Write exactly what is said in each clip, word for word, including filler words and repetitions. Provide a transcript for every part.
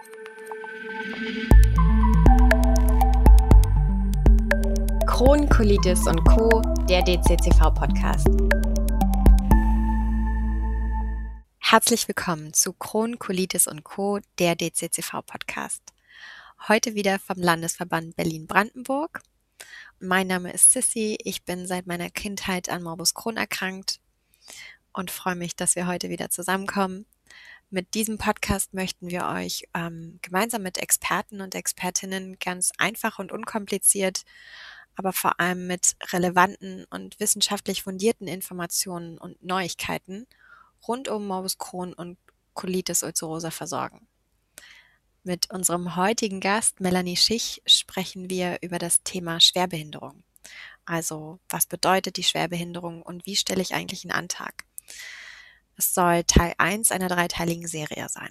Crohn, Colitis und Co., der D C C V-Podcast. Herzlich willkommen zu Crohn, Colitis und Co., der D C C V-Podcast. Heute wieder vom Landesverband Berlin-Brandenburg. Mein Name ist Sissi, ich bin seit meiner Kindheit an Morbus Crohn erkrankt und freue mich, dass wir heute wieder zusammenkommen. Mit diesem Podcast möchten wir euch ähm, gemeinsam mit Experten und Expertinnen ganz einfach und unkompliziert, aber vor allem mit relevanten und wissenschaftlich fundierten Informationen und Neuigkeiten rund um Morbus Crohn und Colitis ulcerosa versorgen. Mit unserem heutigen Gast Melanie Schich sprechen wir über das Thema Schwerbehinderung. Also, was bedeutet die Schwerbehinderung und wie stelle ich eigentlich einen Antrag? Es soll Teil eins einer dreiteiligen Serie sein.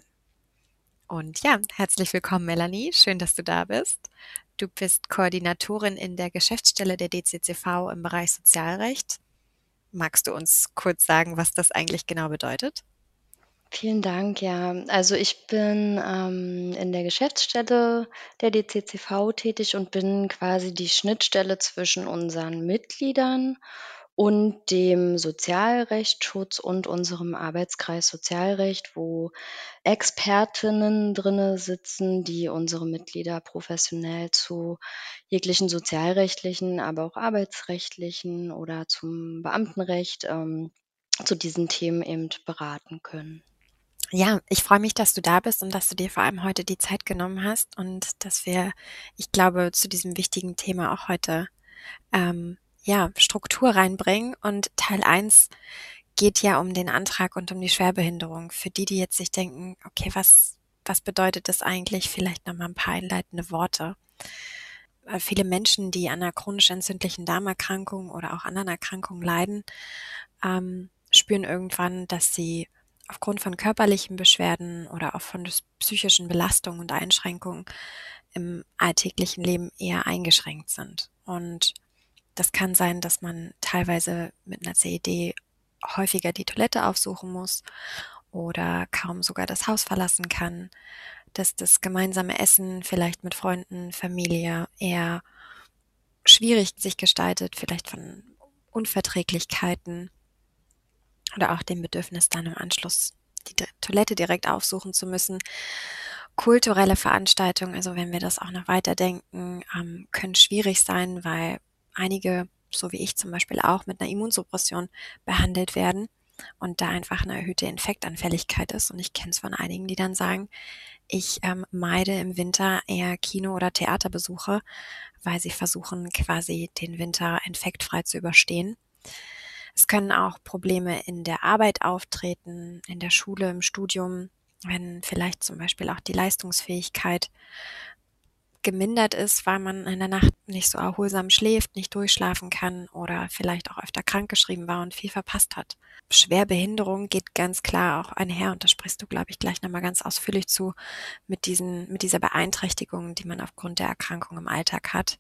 Und ja, herzlich willkommen Melanie, schön, dass du da bist. Du bist Koordinatorin in der Geschäftsstelle der D C C V im Bereich Sozialrecht. Magst du uns kurz sagen, was das eigentlich genau bedeutet? Vielen Dank, ja. Also ich bin ähm, in der Geschäftsstelle der D C C V tätig und bin quasi die Schnittstelle zwischen unseren Mitgliedern und dem Sozialrechtsschutz und unserem Arbeitskreis Sozialrecht, wo Expertinnen drinne sitzen, die unsere Mitglieder professionell zu jeglichen sozialrechtlichen, aber auch arbeitsrechtlichen oder zum Beamtenrecht ähm, zu diesen Themen eben beraten können. Ja, ich freue mich, dass du da bist und dass du dir vor allem heute die Zeit genommen hast und dass wir, ich glaube, zu diesem wichtigen Thema auch heute ähm, ja, Struktur reinbringen. Und Teil eins geht ja um den Antrag und um die Schwerbehinderung. Für die, die jetzt sich denken, okay, was, was bedeutet das eigentlich? Vielleicht nochmal ein paar einleitende Worte. Äh, Viele Menschen, die an einer chronisch entzündlichen Darmerkrankung oder auch anderen Erkrankungen leiden, ähm, spüren irgendwann, dass sie aufgrund von körperlichen Beschwerden oder auch von psychischen Belastungen und Einschränkungen im alltäglichen Leben eher eingeschränkt sind. Und das kann sein, dass man teilweise mit einer C E D häufiger die Toilette aufsuchen muss oder kaum sogar das Haus verlassen kann, dass das gemeinsame Essen vielleicht mit Freunden, Familie eher schwierig sich gestaltet, vielleicht von Unverträglichkeiten oder auch dem Bedürfnis, dann im Anschluss die Toilette direkt aufsuchen zu müssen. Kulturelle Veranstaltungen, also wenn wir das auch noch weiterdenken, ähm, können schwierig sein, weil einige, so wie ich zum Beispiel auch, mit einer Immunsuppression behandelt werden und da einfach eine erhöhte Infektanfälligkeit ist. Und ich kenne es von einigen, die dann sagen, ich ähm, meide im Winter eher Kino- oder Theaterbesuche, weil sie versuchen, quasi den Winter infektfrei zu überstehen. Es können auch Probleme in der Arbeit auftreten, in der Schule, im Studium, wenn vielleicht zum Beispiel auch die Leistungsfähigkeit gemindert ist, weil man in der Nacht nicht so erholsam schläft, nicht durchschlafen kann oder vielleicht auch öfter krankgeschrieben war und viel verpasst hat. Schwerbehinderung geht ganz klar auch einher, und da sprichst du, glaube ich, gleich nochmal ganz ausführlich zu, mit diesen, mit dieser Beeinträchtigung, die man aufgrund der Erkrankung im Alltag hat.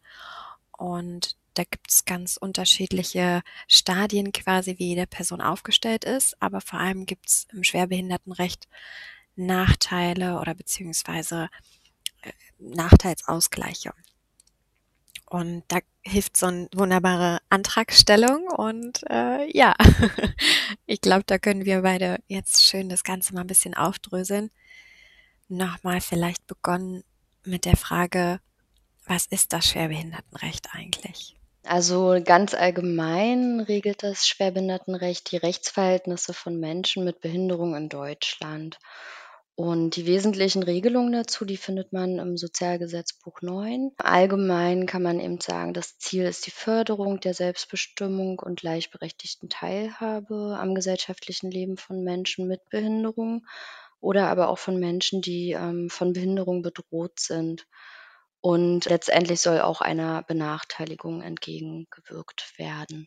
Und da gibt es ganz unterschiedliche Stadien quasi, wie jede Person aufgestellt ist, aber vor allem gibt es im Schwerbehindertenrecht Nachteile oder beziehungsweise äh, Nachteilsausgleiche. Und da hilft so eine wunderbare Antragstellung und äh, ja, ich glaube, da können wir beide jetzt schön das Ganze mal ein bisschen aufdröseln. Nochmal vielleicht begonnen mit der Frage, was ist das Schwerbehindertenrecht eigentlich? Also ganz allgemein regelt das Schwerbehindertenrecht die Rechtsverhältnisse von Menschen mit Behinderung in Deutschland. Und die wesentlichen Regelungen dazu, die findet man im Sozialgesetzbuch neun. Allgemein kann man eben sagen, das Ziel ist die Förderung der Selbstbestimmung und gleichberechtigten Teilhabe am gesellschaftlichen Leben von Menschen mit Behinderung oder aber auch von Menschen, die ähm, von Behinderung bedroht sind. Und letztendlich soll auch einer Benachteiligung entgegengewirkt werden.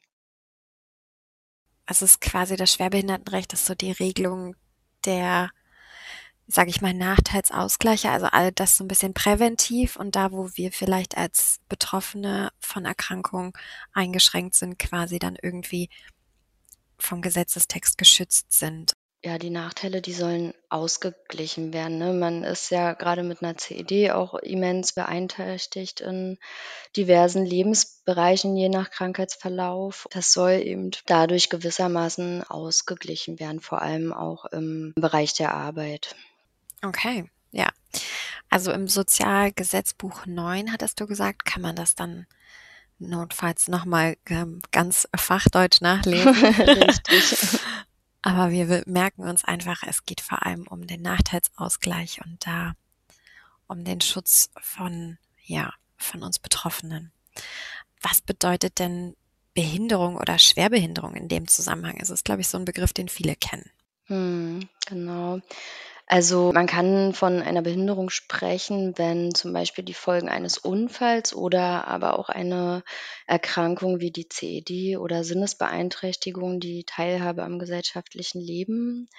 Also es ist quasi das Schwerbehindertenrecht, ist so die Regelung der, sage ich mal, Nachteilsausgleiche, also all das so ein bisschen präventiv, und da, wo wir vielleicht als Betroffene von Erkrankungen eingeschränkt sind, quasi dann irgendwie vom Gesetzestext geschützt sind. Ja, die Nachteile, die sollen ausgeglichen werden, ne? Man ist ja grade mit 'ner C E D auch immens beeinträchtigt in diversen Lebensbereichen je nach Krankheitsverlauf. Das soll eben dadurch gewissermaßen ausgeglichen werden, vor allem auch im Bereich der Arbeit. Okay, ja. Also, im Sozialgesetzbuch neun, hattest du gesagt, kann man das dann notfalls noch mal, ähm, ganz Fachdeutsch nachlesen. Richtig. Aber wir wir merken uns einfach, es geht vor allem um den Nachteilsausgleich und da um den Schutz von ja, von uns Betroffenen. Was bedeutet denn Behinderung oder Schwerbehinderung in dem Zusammenhang? Es ist, glaube ich, so 'n Begriff, den viele kennen. Mhm, genau. Also, man kann von einer Behinderung sprechen, wenn zum Beispiel die Folgen eines Unfalls oder aber auch eine Erkrankung wie die C E D oder Sinnesbeeinträchtigung die Teilhabe am gesellschaftlichen Leben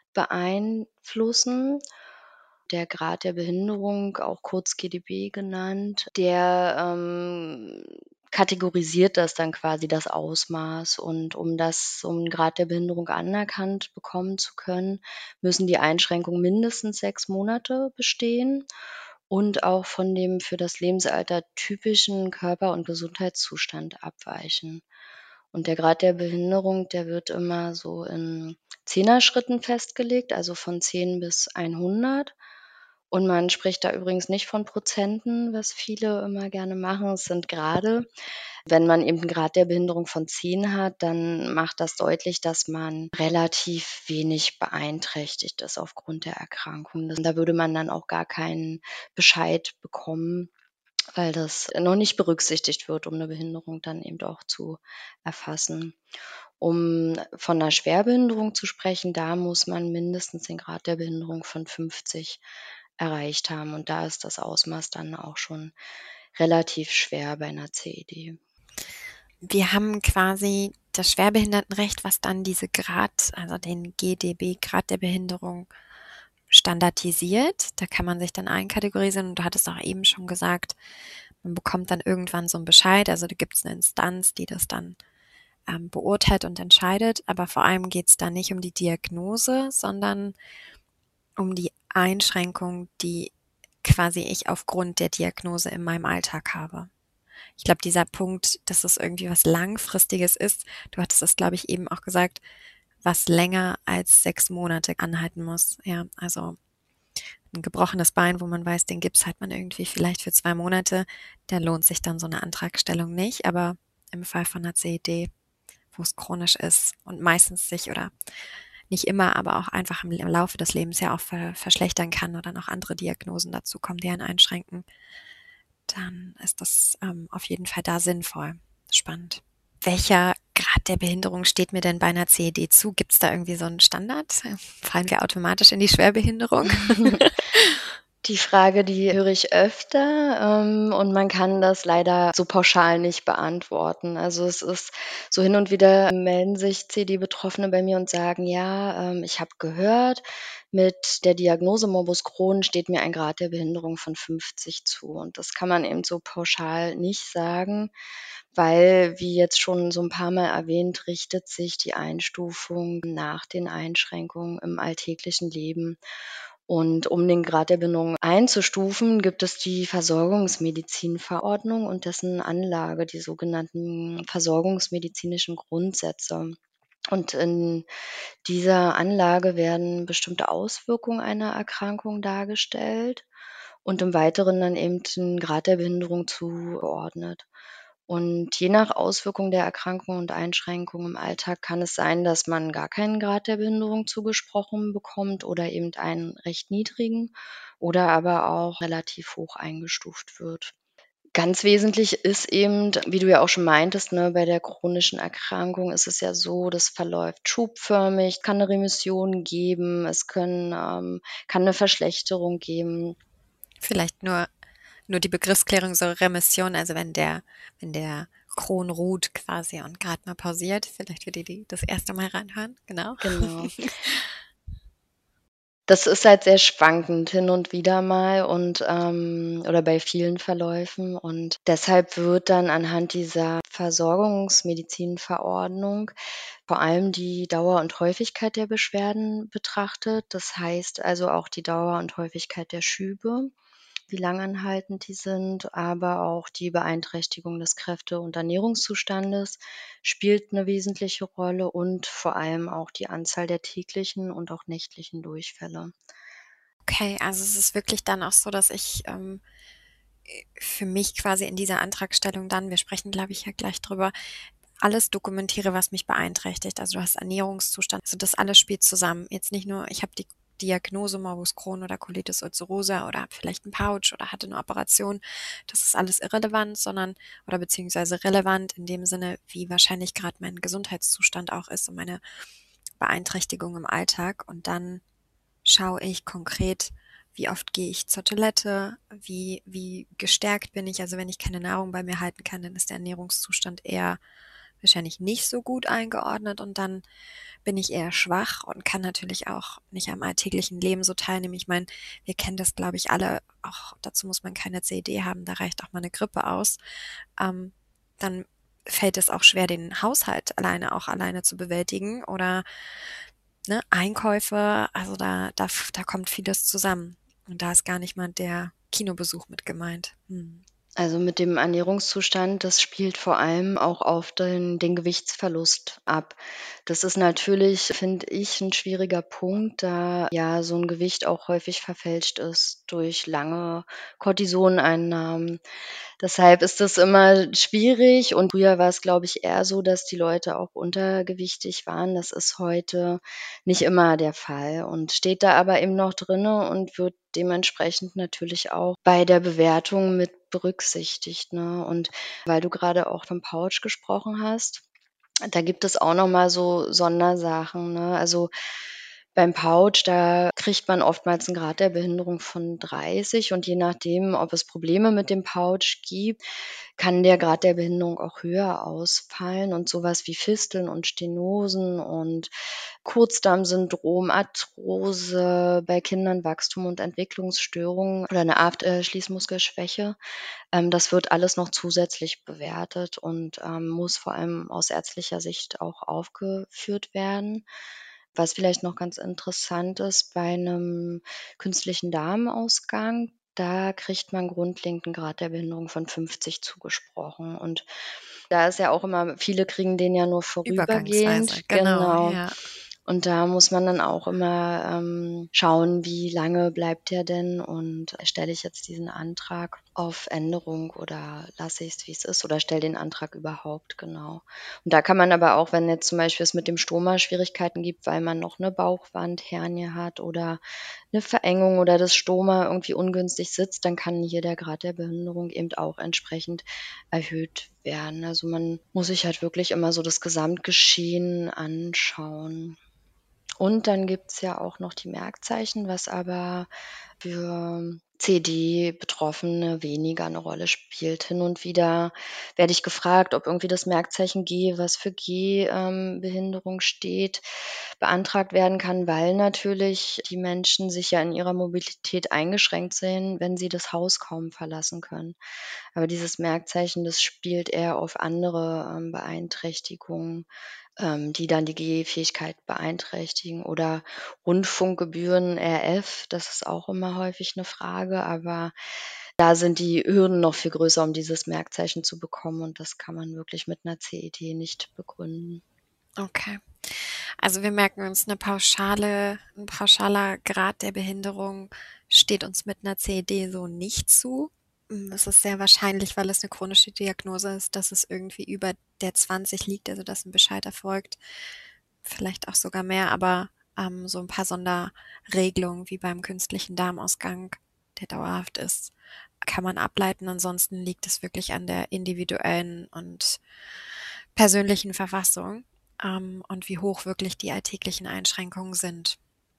beeinflussen. Der Grad der Behinderung, auch kurz G D B genannt, der, ähm, kategorisiert das dann quasi das Ausmaß. Und um das um 'n Grad der Behinderung anerkannt bekommen zu können, müssen die Einschränkungen mindestens sechs Monate bestehen und auch von dem für das Lebensalter typischen Körper und Gesundheitszustand abweichen. Und der Grad der Behinderung, der wird immer so in Zehner-Schritten festgelegt, also von zehn bis hundert. Und man spricht da übrigens nicht von Prozenten, was viele immer gerne machen. Es sind Grade. Wenn man eben 'n Grad der Behinderung von zehn hat, dann macht das deutlich, dass man relativ wenig beeinträchtigt ist aufgrund der Erkrankung. Da würde man dann auch gar keinen Bescheid bekommen, weil das noch nicht berücksichtigt wird, um 'ne Behinderung dann eben auch zu erfassen. Um von 'ner Schwerbehinderung zu sprechen, da muss man mindestens den Grad der Behinderung von fünfzig erreicht haben und da ist das Ausmaß dann auch schon relativ schwer bei 'ner C E D. Wir haben quasi das Schwerbehindertenrecht, was dann diese Grad also den G D B, Grad der Behinderung, standardisiert. Da kann man sich dann einkategorisieren und du hattest auch eben schon gesagt, man bekommt dann irgendwann so 'n Bescheid. Also, da gibt's 'ne Instanz, die das dann, ähm, beurteilt und entscheidet. Aber vor allem geht's da nicht um die Diagnose, sondern um die Einschränkung, die quasi ich aufgrund der Diagnose in meinem Alltag habe. Ich glaube, dieser Punkt, dass es irgendwie was Langfristiges ist du hattest das, glaube ich, eben auch gesagt, was länger als sechs Monate anhalten muss. Ja, also 'n gebrochenes Bein, wo man weiß, den Gips hat man irgendwie vielleicht für zwei Monate, da lohnt sich dann so 'ne Antragstellung nicht. Aber im Fall von 'ner C E D, wo's chronisch ist und meistens sich oder nicht immer, aber auch einfach im im Laufe des Lebens ja auch ver verschlechtern kann oder noch andere Diagnosen dazukommen, die einen einschränken, dann ist das, ähm, auf jeden Fall da sinnvoll. Spannend. Welcher Grad der Behinderung steht mir denn bei 'ner C E D zu? Gibt's da irgendwie so 'n Standard? Fallen wir automatisch in die Schwerbehinderung? Die Frage, die höre ich öfter, ähm, und man kann das leider so pauschal nicht beantworten. Also, es ist so hin und wieder melden sich C E D-Betroffene bei mir und sagen: „Ja, ähm, ich habe gehört, mit der Diagnose Morbus Crohn steht mir ein Grad der Behinderung von fünfzig zu.“ Und das kann man eben so pauschal nicht sagen, weil, wie jetzt schon so 'n paarmal erwähnt, richtet sich die Einstufung nach den Einschränkungen im alltäglichen Leben. Und um den Grad der Behinderung einzustufen, gibt es die Versorgungsmedizinverordnung und dessen Anlage, die sogenannten versorgungsmedizinischen Grundsätze. Und in dieser Anlage werden bestimmte Auswirkungen einer Erkrankung dargestellt und im Weiteren dann eben 'n Grad der Behinderung zugeordnet. Und je nach Auswirkung der Erkrankung und Einschränkung im Alltag kann es sein, dass man gar keinen Grad der Behinderung zugesprochen bekommt oder eben einen recht niedrigen oder aber auch relativ hoch eingestuft wird. Ganz wesentlich ist eben, wie du ja auch schon meintest, ne, bei der chronischen Erkrankung ist es ja so, das verläuft schubförmig, kann 'ne Remission geben, es können ähm, kann 'ne Verschlechterung geben. Vielleicht nur nur die Begriffsklärung, so Remission, also wenn der wenn der Crohn ruht quasi und grad mal pausiert, vielleicht für die, die das erste Mal reinhören, genau. Genau. Das ist halt sehr schwankend hin und wieder mal und, ähm oder bei vielen Verläufen und deshalb wird dann anhand dieser Versorgungsmedizinverordnung vor allem die Dauer und Häufigkeit der Beschwerden betrachtet. Das heißt also auch die Dauer und Häufigkeit der Schübe, wie langanhaltend die sind, aber auch die Beeinträchtigung des Kräfte und Ernährungszustandes spielt 'ne wesentliche Rolle und vor allem auch die Anzahl der täglichen und auch nächtlichen Durchfälle. Okay, also es ist wirklich dann auch so, dass ich, ähm, äh, für mich quasi in dieser Antragstellung dann wir sprechen, glaube ich, ja gleich drüber, alles dokumentiere, was mich beeinträchtigt. Also, du hast Ernährungszustand, also das alles spielt zusammen. Jetzt nicht nur, ich habe die Diagnose Morbus Crohn oder Colitis ulcerosa oder habe vielleicht 'n Pouch oder hatte 'ne Operation. Das ist alles irrelevant, sondern oder beziehungsweise relevant in dem Sinne, wie wahrscheinlich grad mein Gesundheitszustand auch ist und meine Beeinträchtigung im Alltag. Und dann schaue ich konkret, wie oft gehe ich zur Toilette, wie wie gestärkt bin ich. Also, wenn ich keine Nahrung bei mir halten kann, dann ist der Ernährungszustand eher wahrscheinlich nicht so gut eingeordnet und dann bin ich eher schwach und kann natürlich auch nicht am alltäglichen Leben so teilnehmen. Ich meine, wir kennen das, glaube ich, alle, auch dazu muss man keine C E D haben, da reicht auch mal 'ne Grippe aus. Ähm, dann fällt es auch schwer, den Haushalt alleine auch alleine zu bewältigen oder, ne, Einkäufe, also da da f da kommt vieles zusammen. Und da ist gar nicht mal der Kinobesuch mit gemeint. Mhm. Also, mit dem Ernährungszustand, das spielt vor allem auch auf den den Gewichtsverlust ab. Das ist natürlich, finde ich, 'n schwieriger Punkt, da ja so 'n Gewicht auch häufig verfälscht ist durch lange Cortisoneinnahmen. Deshalb ist das immer schwierig und früher war's, glaube ich, eher so, dass die Leute auch untergewichtig waren. Das ist heute nicht immer der Fall und steht da aber eben noch drinne und wird dementsprechend natürlich auch bei der Bewertung mit berücksichtigt, ne? Und weil du grade auch vom Pouch gesprochen hast, da gibt es auch noch mal so Sondersachen, ne? Also, beim Pouch, da kriegt man oftmals 'n Grad der Behinderung von dreißig und je nachdem, ob es Probleme mit dem Pouch gibt, kann der Grad der Behinderung auch höher ausfallen und so was wie Fisteln und Stenosen und Kurzdarmsyndrom, Arthrose, bei Kindern Wachstum und Entwicklungsstörungen oder 'ne Art, äh, Schließmuskelschwäche. Ähm, das wird alles noch zusätzlich bewertet und, ähm, muss vor allem aus ärztlicher Sicht auch aufgeführt werden. Was vielleicht noch ganz interessant ist, bei 'nem künstlichen Darmausgang, da kriegt man grundlegend 'n Grad der Behinderung von fünfzig zugesprochen und da ist ja auch immer viele kriegen den ja nur Übergangsweise, vorübergehend, genau, genau. ja. Und da muss man dann auch immer, ähm, schauen, wie lange bleibt der denn und stelle ich jetzt diesen Antrag auf Änderung oder lasse ich's, wie's ist oder stelle den Antrag überhaupt, genau. Und da kann man aber auch, wenn jetzt zum Beispiel es mit dem Stoma Schwierigkeiten gibt, weil man noch 'ne Bauchwandhernie hat oder 'ne Verengung oder das Stoma irgendwie ungünstig sitzt, dann kann hier der Grad der Behinderung eben auch entsprechend erhöht werden. Also, man muss sich halt wirklich immer so das Gesamtgeschehen anschauen. Und dann gibt's ja auch noch die Merkzeichen, was aber für C E D-Betroffene weniger 'ne Rolle spielt. Hin und wieder werde ich gefragt, ob irgendwie das Merkzeichen G, was für Geh ähm, Behinderung steht, beantragt werden kann, weil natürlich die Menschen sich ja in ihrer Mobilität eingeschränkt sehen, wenn sie das Haus kaum verlassen können. Aber dieses Merkzeichen, das spielt eher auf andere, ähm, Beeinträchtigungen, ähm, die dann die Gehfähigkeit beeinträchtigen oder Rundfunkgebühren, R F, das ist auch immer häufig 'ne Frage, aber da sind die Hürden noch viel größer, um dieses Merkzeichen zu bekommen und das kann man wirklich mit 'ner C E D nicht begründen. Okay. Also, wir merken uns 'ne pauschale 'n pauschaler Grad der Behinderung steht uns mit 'ner C E D so nicht zu. Hm, es ist sehr wahrscheinlich, weil es 'ne chronische Diagnose ist, dass es irgendwie über der zwanzig liegt, also dass 'n Bescheid erfolgt, vielleicht auch sogar mehr, aber, ähm, so 'n paar Sonderregelungen wie beim künstlichen Darmausgang, der dauerhaft ist, kann man ableiten. Ansonsten liegt es wirklich an der individuellen und persönlichen Verfassung, ähm, und wie hoch wirklich die alltäglichen Einschränkungen sind.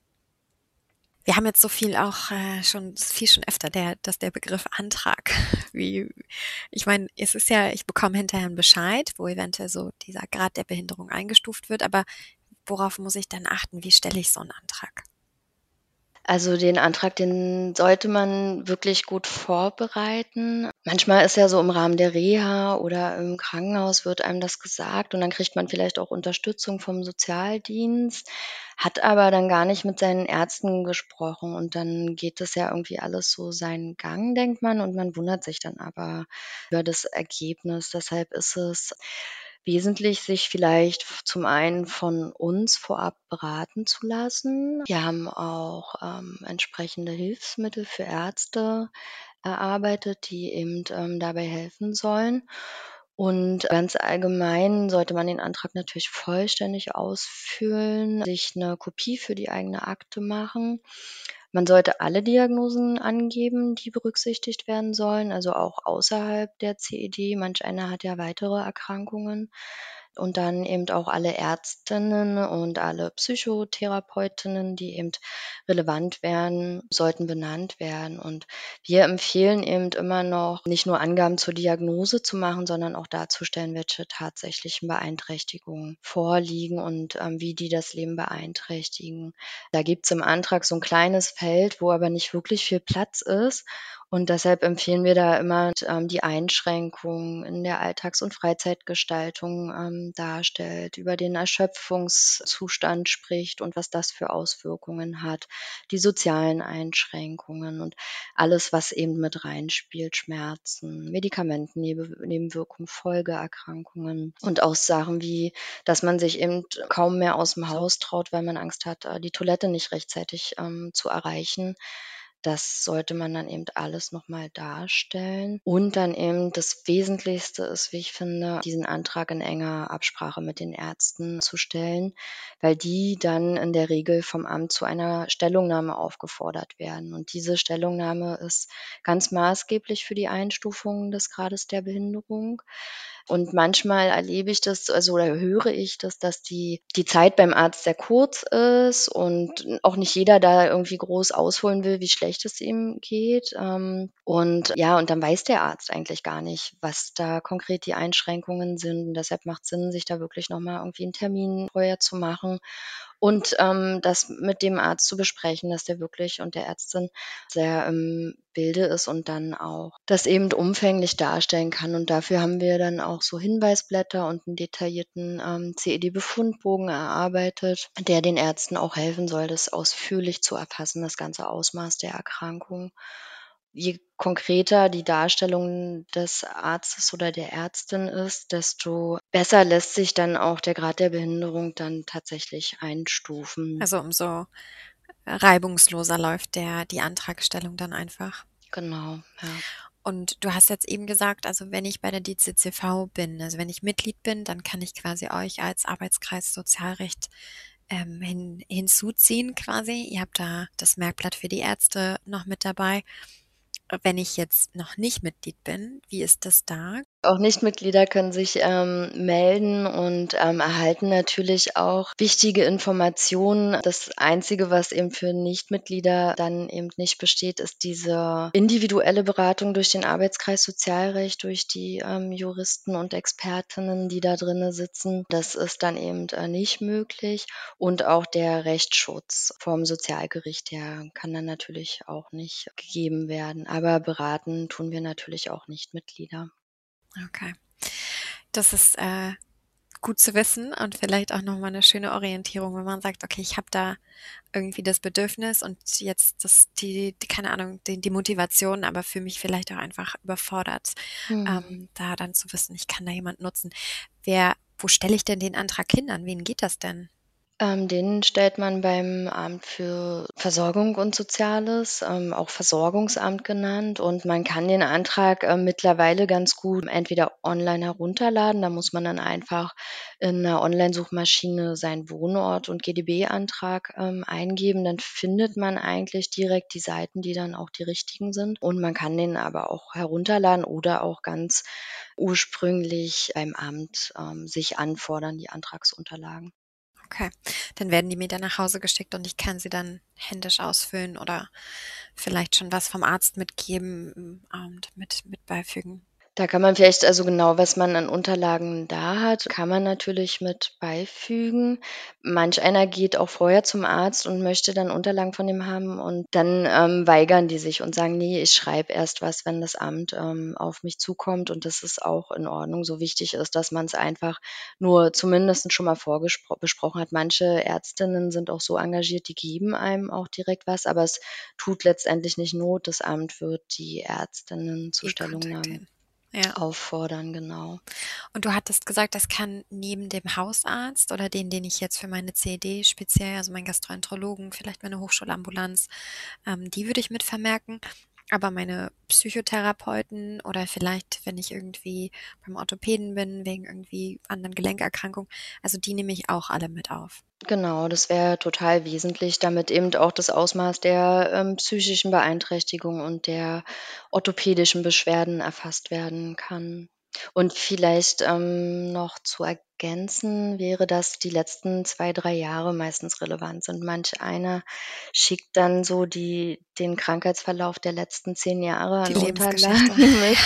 Wir haben jetzt so viel auch, äh, schon viel schon öfter der dass der Begriff Antrag wie ich meine, es ist ja ich bekomme hinterher 'n Bescheid, wo eventuell so dieser Grad der Behinderung eingestuft wird, aber worauf muss ich denn achten? Wie stelle ich so 'n Antrag? Also, den Antrag, den sollte man wirklich gut vorbereiten. Manchmal ist ja so im Rahmen der Reha oder im Krankenhaus wird einem das gesagt und dann kriegt man vielleicht auch Unterstützung vom Sozialdienst, hat aber dann gar nicht mit seinen Ärzten gesprochen und dann geht das ja irgendwie alles so seinen Gang, denkt man, und man wundert sich dann aber über das Ergebnis. Deshalb ist es wesentlich, sich vielleicht f zum einen von uns vorab beraten zu lassen. Wir haben auch, ähm, entsprechende Hilfsmittel für Ärzte erarbeitet, die eben, ähm, dabei helfen sollen. Und ganz allgemein sollte man den Antrag natürlich vollständig ausfüllen, sich 'ne Kopie für die eigene Akte machen. Man sollte alle Diagnosen angeben, die berücksichtigt werden sollen, also auch außerhalb der C E D. Manch einer hat ja weitere Erkrankungen. Und dann eben auch alle Ärztinnen und alle Psychotherapeutinnen, die eben relevant wären, sollten benannt werden. Und wir empfehlen eben immer noch, nicht nur Angaben zur Diagnose zu machen, sondern auch darzustellen, welche tatsächlichen Beeinträchtigungen vorliegen und, ähm, wie die das Leben beeinträchtigen. Da gibt's im Antrag so 'n kleines Feld, wo aber nicht wirklich viel Platz ist und deshalb empfehlen wir da immer, ähm, die Einschränkungen in der Alltags und Freizeitgestaltung, ähm, darstellt, über den Erschöpfungszustand spricht und was das für Auswirkungen hat, die sozialen Einschränkungen und alles, was eben mit reinspielt, Schmerzen, Medikamentennebew Nebenwirkungen, Folgeerkrankungen und auch Sachen wie, dass man sich eben kaum mehr aus'm Haus traut, weil man Angst hat, äh, die Toilette nicht rechtzeitig, ähm, zu erreichen. Das sollte man dann eben alles noch mal darstellen. Und dann eben das Wesentlichste ist, wie ich finde, diesen Antrag in enger Absprache mit den Ärzten zu stellen, weil die dann in der Regel vom Amt zu einer Stellungnahme aufgefordert werden. Und diese Stellungnahme ist ganz maßgeblich für die Einstufung des Grades der Behinderung. Und manchmal erlebe ich das, also oder höre ich das, dass die die Zeit beim Arzt sehr kurz ist und auch nicht jeder da irgendwie groß ausholen will, wie schlecht es ihm geht. Ähm, und ja, und dann weiß der Arzt eigentlich gar nicht, was da konkret die Einschränkungen sind. Und deshalb macht's Sinn, sich da wirklich noch mal irgendwie 'n Termin vorher zu machen und, ähm, das mit dem Arzt zu besprechen, dass der wirklich und der Ärztin sehr im Bilde ist und dann auch das eben umfänglich darstellen kann. Und dafür haben wir dann auch so Hinweisblätter und 'n detaillierten, ähm, C E D-Befundbogen erarbeitet, der den Ärzten auch helfen soll, das ausführlich zu erfassen, das ganze Ausmaß der Erkrankung. Je konkreter die Darstellung des Arztes oder der Ärztin ist, desto besser lässt sich dann auch der Grad der Behinderung dann tatsächlich einstufen. Also, umso reibungsloser läuft der die Antragstellung dann einfach. Genau, ja. Und du hast jetzt eben gesagt, also, wenn ich bei der D C C V bin, also, wenn ich Mitglied bin, dann kann ich quasi euch als Arbeitskreis Sozialrecht, ähm, hin hinzuziehen quasi. Ihr habt da das Merkblatt für die Ärzte noch mit dabei. Wenn ich jetzt noch nicht Mitglied bin, wie ist das da? Auch Nichtmitglieder können sich, ähm, melden und, ähm, erhalten natürlich auch wichtige Informationen. Das Einzige, was eben für Nichtmitglieder dann eben nicht besteht, ist diese individuelle Beratung durch den Arbeitskreis Sozialrecht, durch die, ähm, Juristen und Expertinnen, die da drinnen sitzen. Das ist dann eben, äh, nicht möglich. Und auch der Rechtsschutz vorm Sozialgericht, der kann dann natürlich auch nicht gegeben werden. Aber beraten tun wir natürlich auch Nichtmitglieder. Okay. Das ist, äh, gut zu wissen und vielleicht auch noch mal 'ne schöne Orientierung, wenn man sagt: „Okay, ich habe da irgendwie das Bedürfnis und jetzt das die die keine Ahnung, die die Motivation, aber fühle mich vielleicht auch einfach überfordert“, Mhm. ähm, da dann zu wissen, ich kann da jemanden nutzen. Wer wo stelle ich denn den Antrag hin? An wen geht das denn? Ähm, den stellt man beim Amt für Versorgung und Soziales, ähm, auch Versorgungsamt genannt. Und man kann den Antrag, ähm, mittlerweile ganz gut entweder online herunterladen, da muss man dann einfach in 'ner Onlinesuchmaschine seinen Wohnort und G D B-Antrag, ähm, eingeben. Dann findet man eigentlich direkt die Seiten, die dann auch die richtigen sind. Und man kann den aber auch herunterladen oder auch ganz ursprünglich beim Amt, ähm, sich anfordern, die Antragsunterlagen. Okay, dann werden die mir dann nach Hause geschickt und ich kann sie dann händisch ausfüllen oder vielleicht schon was vom Arzt mitgeben, hm, und mit mit beifügen. Da kann man vielleicht also genau, was man an Unterlagen da hat, kann man natürlich mit beifügen. Manch einer geht auch vorher zum Arzt und möchte dann Unterlagen von ihm haben und dann, ähm, weigern die sich und sagen: „Ne, ich schreibe erst was, wenn das Amt, ähm, auf mich zukommt“, und das ist auch in Ordnung. So wichtig ist, dass man's einfach nur zumindest schon mal vorgespro besprochen hat. Manche Ärztinnen sind auch so engagiert, die geben einem auch direkt was, aber es tut letztendlich nicht Not. Das Amt wird die Ärztinnen zu Die Stellungnahmen kontaktieren. Ja. auffordern, genau. Und du hattest gesagt, das kann neben dem Hausarzt oder den, den ich jetzt für meine C E D speziell, also meinen Gastroenterologen, vielleicht meine Hochschulambulanz, ähm, die würde ich mit vermerken. Aber meine Psychotherapeuten oder vielleicht, wenn ich irgendwie beim Orthopäden bin, wegen irgendwie anderen Gelenkerkrankungen, also die nehme ich auch alle mit auf. Genau, das wäre total wesentlich, damit eben auch das Ausmaß der, ähm, psychischen Beeinträchtigung und der orthopädischen Beschwerden erfasst werden kann. Und vielleicht, ähm, noch zu ergänzen wäre, dass die letzten zwei, drei Jahre meistens relevant sind. Manch einer schickt dann so die den Krankheitsverlauf der letzten zehn Jahre Die an Lebensgeschichte. Unterlagen mit.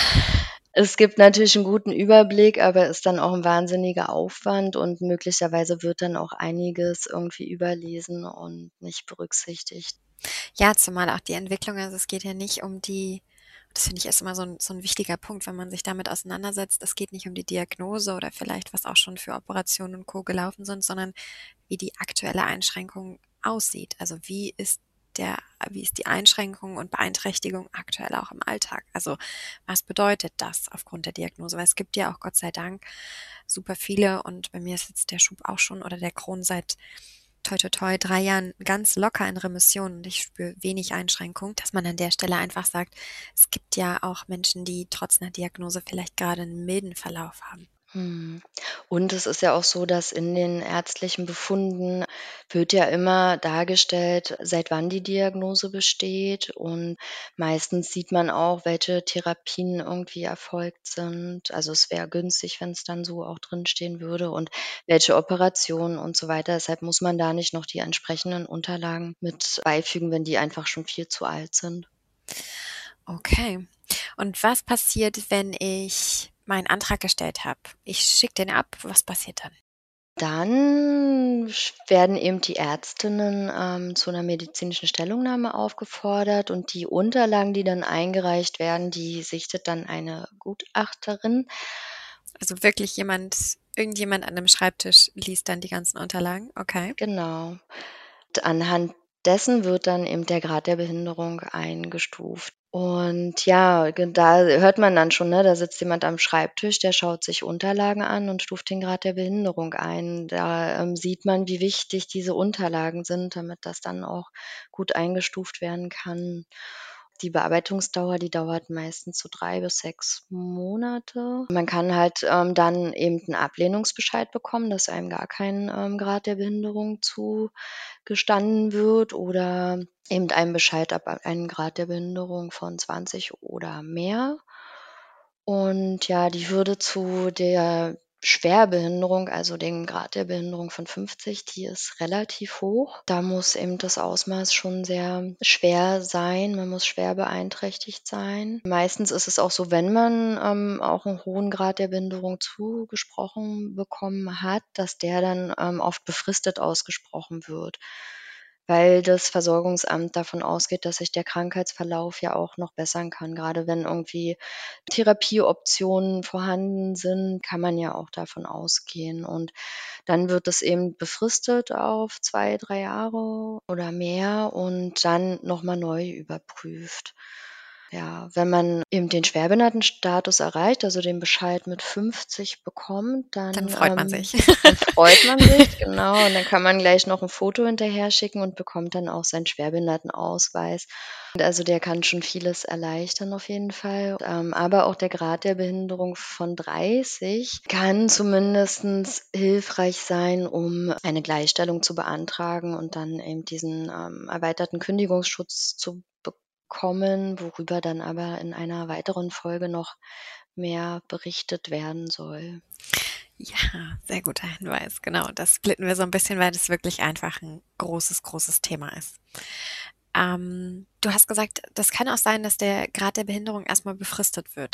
Es gibt natürlich 'n guten Überblick, aber ist dann auch 'n wahnsinniger Aufwand und möglicherweise wird dann auch einiges irgendwie überlesen und nicht berücksichtigt. Ja, zumal auch die Entwicklung, also es geht ja nicht um die das finde ich ist immer so 'n so 'n wichtiger Punkt, wenn man sich damit auseinandersetzt. Es geht nicht um die Diagnose oder vielleicht, was auch schon für Operationen und Co. gelaufen sind, sondern wie die aktuelle Einschränkung aussieht. Also, wie ist der wie ist die Einschränkung und Beeinträchtigung aktuell auch im Alltag? Also, was bedeutet das aufgrund der Diagnose? Weil es gibt ja auch Gott sei Dank super viele und bei mir ist jetzt der Schub auch schon oder der Crohn seit toi toi toi drei Jahren ganz locker in Remission und ich spüre wenig Einschränkung, dass man an der Stelle einfach sagt, es gibt ja auch Menschen, die trotz 'ner Diagnose vielleicht grade 'n milden Verlauf haben. Mhm. Und es ist ja auch so, dass in den ärztlichen Befunden wird ja immer dargestellt, seit wann die Diagnose besteht und meistens sieht man auch, welche Therapien irgendwie erfolgt sind. Also, es wäre günstig, wenn's dann so auch drinstehen würde und welche Operationen und so weiter. Deshalb muss man da nicht noch die entsprechenden Unterlagen mit beifügen, wenn die einfach schon viel zu alt sind. Okay. Und was passiert, wenn ich meinen Antrag gestellt habe? Ich schicke den ab. Was passiert dann? Dann sch werden eben die Ärztinnen, ähm, zu 'ner medizinischen Stellungnahme aufgefordert und die Unterlagen, die dann eingereicht werden, die sichtet dann eine Gutachterin. Also, wirklich jemand irgendjemand an 'nem Schreibtisch liest dann die ganzen Unterlagen? Okay. Genau. D anhand dessen wird dann eben der Grad der Behinderung eingestuft. Und ja, ge da hört man dann schon, ne, da sitzt jemand am Schreibtisch, der schaut sich Unterlagen an und stuft den Grad der Behinderung ein. Da, ähm, sieht man, wie wichtig diese Unterlagen sind, damit das dann auch gut eingestuft werden kann. Die Bearbeitungsdauer, die dauert meistens so drei bis sechs Monate. Man kann halt, ähm, dann eben 'n Ablehnungsbescheid bekommen, dass einem gar kein, ähm, Grad der Behinderung zugestanden wird oder eben einen Bescheid ab einem Grad der Behinderung von zwanzig oder mehr. Und ja, die Hürde zu der Schwerbehinderung, also dem Grad der Behinderung von fünfzig, die ist relativ hoch. Da muss eben das Ausmaß schon sehr schwer sein. Man muss schwer beeinträchtigt sein. Meistens ist es auch so, wenn man, ähm, auch 'n hohen Grad der Behinderung zugesprochen bekommen hat, dass der dann, ähm, oft befristet ausgesprochen wird, weil das Versorgungsamt davon ausgeht, dass sich der Krankheitsverlauf ja auch noch bessern kann. Grade wenn irgendwie Therapieoptionen vorhanden sind, kann man ja auch davon ausgehen. Und dann wird das eben befristet auf zwei, drei Jahre oder mehr und dann noch mal neu überprüft. Ja, wenn man eben den Schwerbehindertenstatus erreicht, also den Bescheid mit fünfzig bekommt, Dann dann, freut man ähm sich. dann freut man sich, genau. Und dann kann man gleich noch 'n Foto hinterher schicken und bekommt dann auch seinen Schwerbehindertenausweis. Und also, der kann schon vieles erleichtern auf jeden Fall. Ähm, aber auch der Grad der Behinderung von dreißig kann zumindest hilfreich sein, um eine Gleichstellung zu beantragen und dann eben diesen, ähm, erweiterten Kündigungsschutz zu bekommen, worüber dann aber in einer weiteren Folge noch mehr berichtet werden soll. Ja, sehr guter Hinweis. Genau, das splitten wir so 'n bisschen, weil das wirklich einfach 'n großes, großes Thema ist. Ähm, du hast gesagt, das kann auch sein, dass der Grad der Behinderung erst mal befristet wird.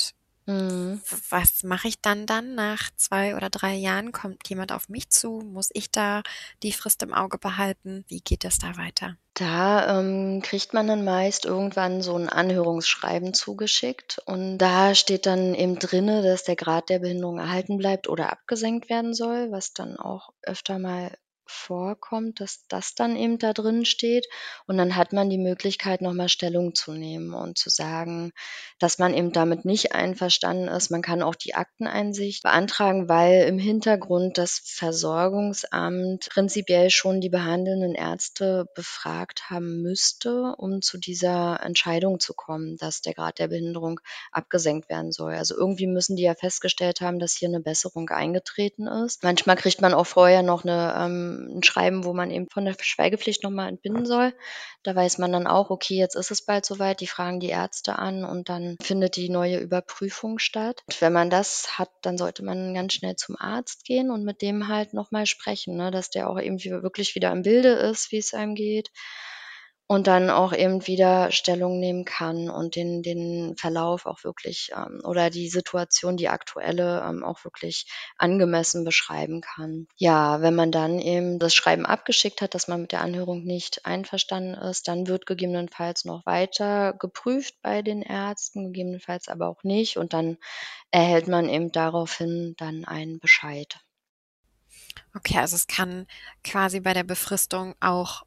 Mhm. Was mache ich dann dann nach zwei oder drei Jahren? Kommt jemand auf mich zu? Muss ich da die Frist im Auge behalten? Wie geht es da weiter? Da, ähm, kriegt man dann meist irgendwann so 'n Anhörungsschreiben zugeschickt und da steht dann eben drinne, dass der Grad der Behinderung erhalten bleibt oder abgesenkt werden soll, was dann auch öfter mal vorkommt, dass das dann eben da drin steht. Und dann hat man die Möglichkeit, noch mal Stellung zu nehmen und zu sagen, dass man eben damit nicht einverstanden ist. Man kann auch die Akteneinsicht beantragen, weil im Hintergrund das Versorgungsamt prinzipiell schon die behandelnden Ärzte befragt haben müsste, um zu dieser Entscheidung zu kommen, dass der Grad der Behinderung abgesenkt werden soll. Also, irgendwie müssen die ja festgestellt haben, dass hier 'ne Besserung eingetreten ist. Manchmal kriegt man auch vorher noch 'ne ähm, 'n Schreiben, wo man eben von der Schweigepflicht noch mal entbinden soll. Da weiß man dann auch: „Okay, jetzt ist es bald so weit.“ Die fragen die Ärzte an und dann findet die neue Überprüfung statt. Und wenn man das hat, dann sollte man ganz schnell zum Arzt gehen und mit dem halt noch mal sprechen, ne, dass der auch irgendwie wirklich wieder im Bilde ist, wie's einem geht und dann auch eben wieder Stellung nehmen kann und den den Verlauf auch wirklich, ähm oder die Situation, die aktuelle, ähm, auch wirklich angemessen beschreiben kann. Ja, wenn man dann eben das Schreiben abgeschickt hat, dass man mit der Anhörung nicht einverstanden ist, dann wird gegebenenfalls noch weiter geprüft bei den Ärzten, gegebenenfalls aber auch nicht und dann erhält man eben daraufhin dann einen Bescheid. Okay, also es kann quasi bei der Befristung auch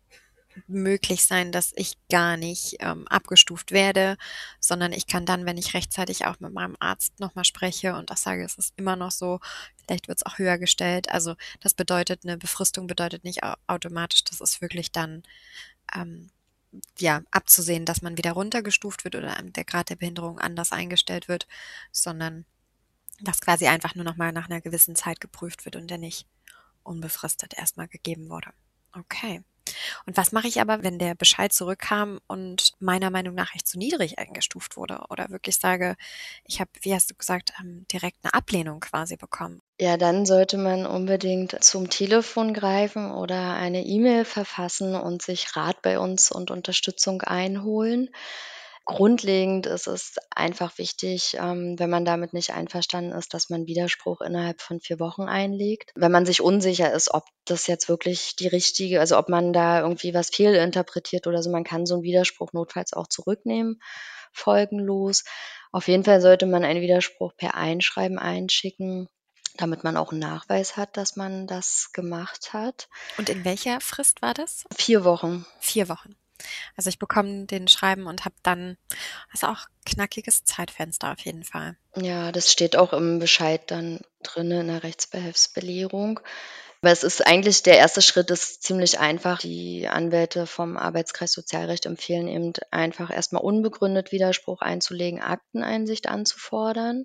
möglich sein, dass ich gar nicht, ähm, abgestuft werde, sondern ich kann dann, wenn ich rechtzeitig auch mit meinem Arzt noch mal spreche und auch sage, es ist immer noch so, vielleicht wird's auch höher gestellt. Also, das bedeutet 'ne Befristung bedeutet nicht au automatisch, dass es wirklich dann, ähm, ja, abzusehen, dass man wieder runtergestuft wird oder, ähm, der Grad der Behinderung anders eingestellt wird, sondern dass quasi einfach nur noch mal nach 'ner gewissen Zeit geprüft wird und der nicht unbefristet erst mal gegeben wurde. Okay. Und was mache ich aber, wenn der Bescheid zurückkam und meiner Meinung nach ich zu niedrig eingestuft wurde oder wirklich sage, ich habe, wie hast du gesagt, ähm, direkt 'ne Ablehnung quasi bekommen? Ja, dann sollte man unbedingt zum Telefon greifen oder eine E-Mail verfassen und sich Rat bei uns und Unterstützung einholen. Grundlegend ist es einfach wichtig, ähm, wenn man damit nicht einverstanden ist, dass man Widerspruch innerhalb von vier Wochen einlegt. Wenn man sich unsicher ist, ob das jetzt wirklich die richtige also, ob man da irgendwie was fehlinterpretiert oder so, man kann so 'n Widerspruch notfalls auch zurücknehmen, folgenlos. Auf jeden Fall sollte man einen Widerspruch per Einschreiben einschicken, damit man auch 'n Nachweis hat, dass man das gemacht hat. Und in welcher Frist war das? vier Wochen. vier Wochen. Also, ich bekomme den Schreiben und habe dann ist auch knackiges Zeitfenster auf jeden Fall. Ja, das steht auch im Bescheid dann drinne in der Rechtsbehelfsbelehrung. Aber es ist eigentlich der erste Schritt ist ziemlich einfach. Die Anwälte vom Arbeitskreis Sozialrecht empfehlen eben einfach erst mal unbegründet Widerspruch einzulegen, Akteneinsicht anzufordern.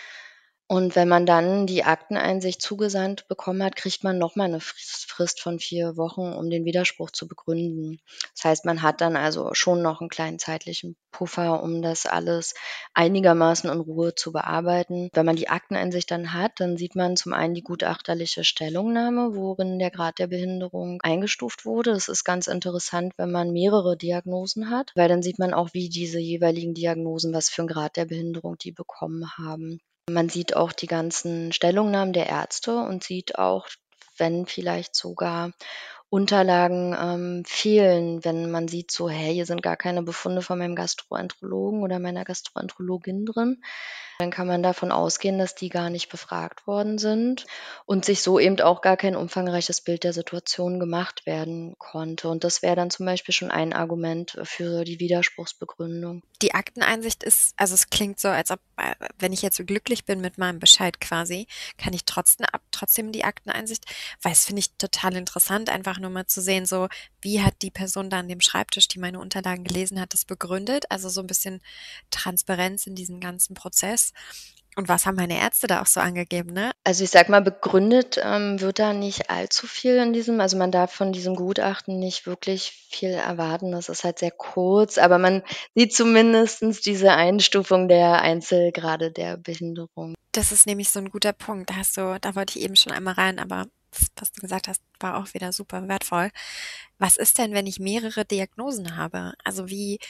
Und wenn man dann die Akteneinsicht zugesandt bekommen hat, kriegt man noch mal 'ne Fris Frist von vier Wochen, um den Widerspruch zu begründen. Das heißt, man hat dann also schon noch 'n kleinen zeitlichen Puffer, um das alles einigermaßen in Ruhe zu bearbeiten. Wenn man die Akteneinsicht dann hat, dann sieht man zum einen die gutachterliche Stellungnahme, worin der Grad der Behinderung eingestuft wurde. Es ist ganz interessant, wenn man mehrere Diagnosen hat, weil dann sieht man auch, wie diese jeweiligen Diagnosen was für 'n Grad der Behinderung die bekommen haben. Man sieht auch die ganzen Stellungnahmen der Ärzte und sieht auch, wenn vielleicht sogar Unterlagen, ähm, fehlen, wenn man sieht so: „Hey, hier sind gar keine Befunde von meinem Gastroenterologen oder meiner Gastroenterologin drin.“ Dann kann man davon ausgehen, dass die gar nicht befragt worden sind und sich so eben auch gar kein umfangreiches Bild der Situation gemacht werden konnte. Und das wäre dann zum Beispiel schon ein Argument für die Widerspruchsbegründung. Die Akteneinsicht ist also, es klingt so, als ob, äh, wenn ich jetzt so glücklich bin mit meinem Bescheid quasi, kann ich trotz 'ne ab trotzdem die Akteneinsicht weil das finde ich total interessant, einfach nur mal zu sehen, so, wie hat die Person da an dem Schreibtisch, die meine Unterlagen gelesen hat, das begründet? Also, so 'n bisschen Transparenz in diesem ganzen Prozess. Und was haben meine Ärzte da auch so angegeben, ne? Also, ich sage mal, begründet, ähm, wird da nicht allzu viel in diesem also, man darf von diesem Gutachten nicht wirklich viel erwarten. Das ist halt sehr kurz, aber man sieht zumindestens diese Einstufung der Einzelgrade der Behinderung. Das ist nämlich so 'n guter Punkt. Da hast du da wollte ich eben schon einmal rein, aber das, was du gesagt hast, war auch wieder super wertvoll. Was ist denn, wenn ich mehrere Diagnosen habe? Also, wie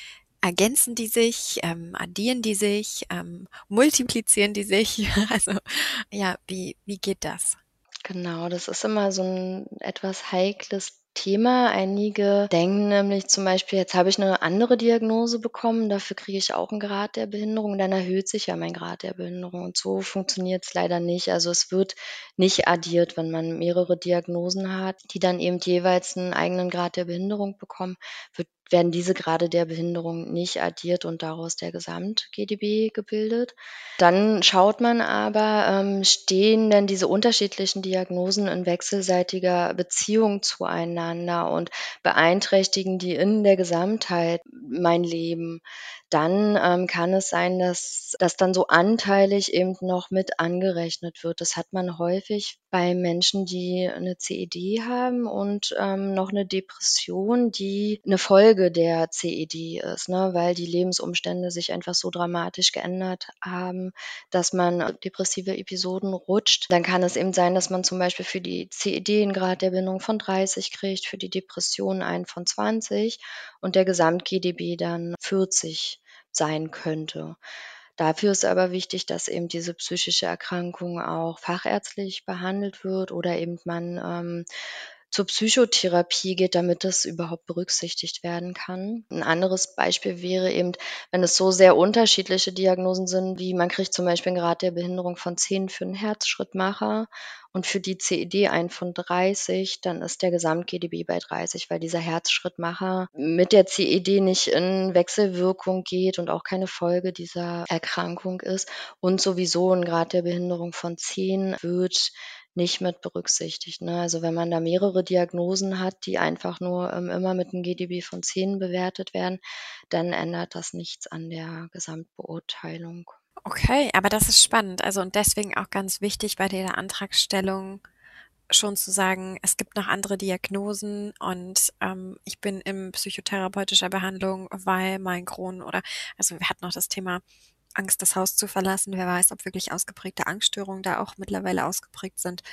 ergänzen die sich, ähm, addieren die sich, ähm, multiplizieren die sich? Also ja, wie, wie geht das? Genau, das ist immer so 'n etwas heikles Thema. Einige denken nämlich zum Beispiel: „Jetzt habe ich 'ne andere Diagnose bekommen, dafür kriege ich auch 'n Grad der Behinderung, dann erhöht sich ja mein Grad der Behinderung." Und so funktioniert's leider nicht. Also, es wird nicht addiert, wenn man mehrere Diagnosen hat, die dann eben jeweils 'n eigenen Grad der Behinderung bekommen, wird werden diese Grade der Behinderung nicht addiert und daraus der Gesamt-G D B gebildet. Dann schaut man aber, ähm, stehen denn diese unterschiedlichen Diagnosen in wechselseitiger Beziehung zueinander und beeinträchtigen die in der Gesamtheit mein Leben? Dann, ähm, kann es sein, dass das dann so anteilig eben noch mit angerechnet wird. Das hat man häufig bei Menschen, die 'ne C E D haben und, ähm, noch 'ne Depression, die 'ne Folge der C E D ist, ne, weil die Lebensumstände sich einfach so dramatisch geändert haben, dass man depressive Episoden rutscht. Dann kann es eben sein, dass man zum Beispiel für die C E D 'n Grad der Behinderung von dreißig kriegt, für die Depression einen von zwanzig und der Gesamt-G D B dann vierzig sein könnte. Dafür ist aber wichtig, dass eben diese psychische Erkrankung auch fachärztlich behandelt wird oder eben man, ähm, zur Psychotherapie geht, damit das überhaupt berücksichtigt werden kann. 'N anderes Beispiel wäre eben, wenn es so sehr unterschiedliche Diagnosen sind, wie man kriegt zum Beispiel 'n Grad der Behinderung von zehn für 'n Herzschrittmacher und für die C E D einen von dreißig, dann ist der Gesamt-G D B bei dreißig, weil dieser Herzschrittmacher mit der C E D nicht in Wechselwirkung geht und auch keine Folge dieser Erkrankung ist. Und sowieso 'n Grad der Behinderung von zehn wird nicht mit berücksichtigt, ne? Also, wenn man da mehrere Diagnosen hat, die einfach nur, ähm, immer mit 'nem G D B von zehn bewertet werden, dann ändert das nichts an der Gesamtbeurteilung. Okay, aber das ist spannend. Also und deswegen auch ganz wichtig bei der Antragstellung schon zu sagen, es gibt noch andere Diagnosen und, ähm, ich bin in psychotherapeutischer Behandlung, weil mein Crohn oder also wir hatten auch das Thema Angst, das Haus zu verlassen. Wer weiß, ob wirklich ausgeprägte Angststörungen da auch mittlerweile ausgeprägt sind.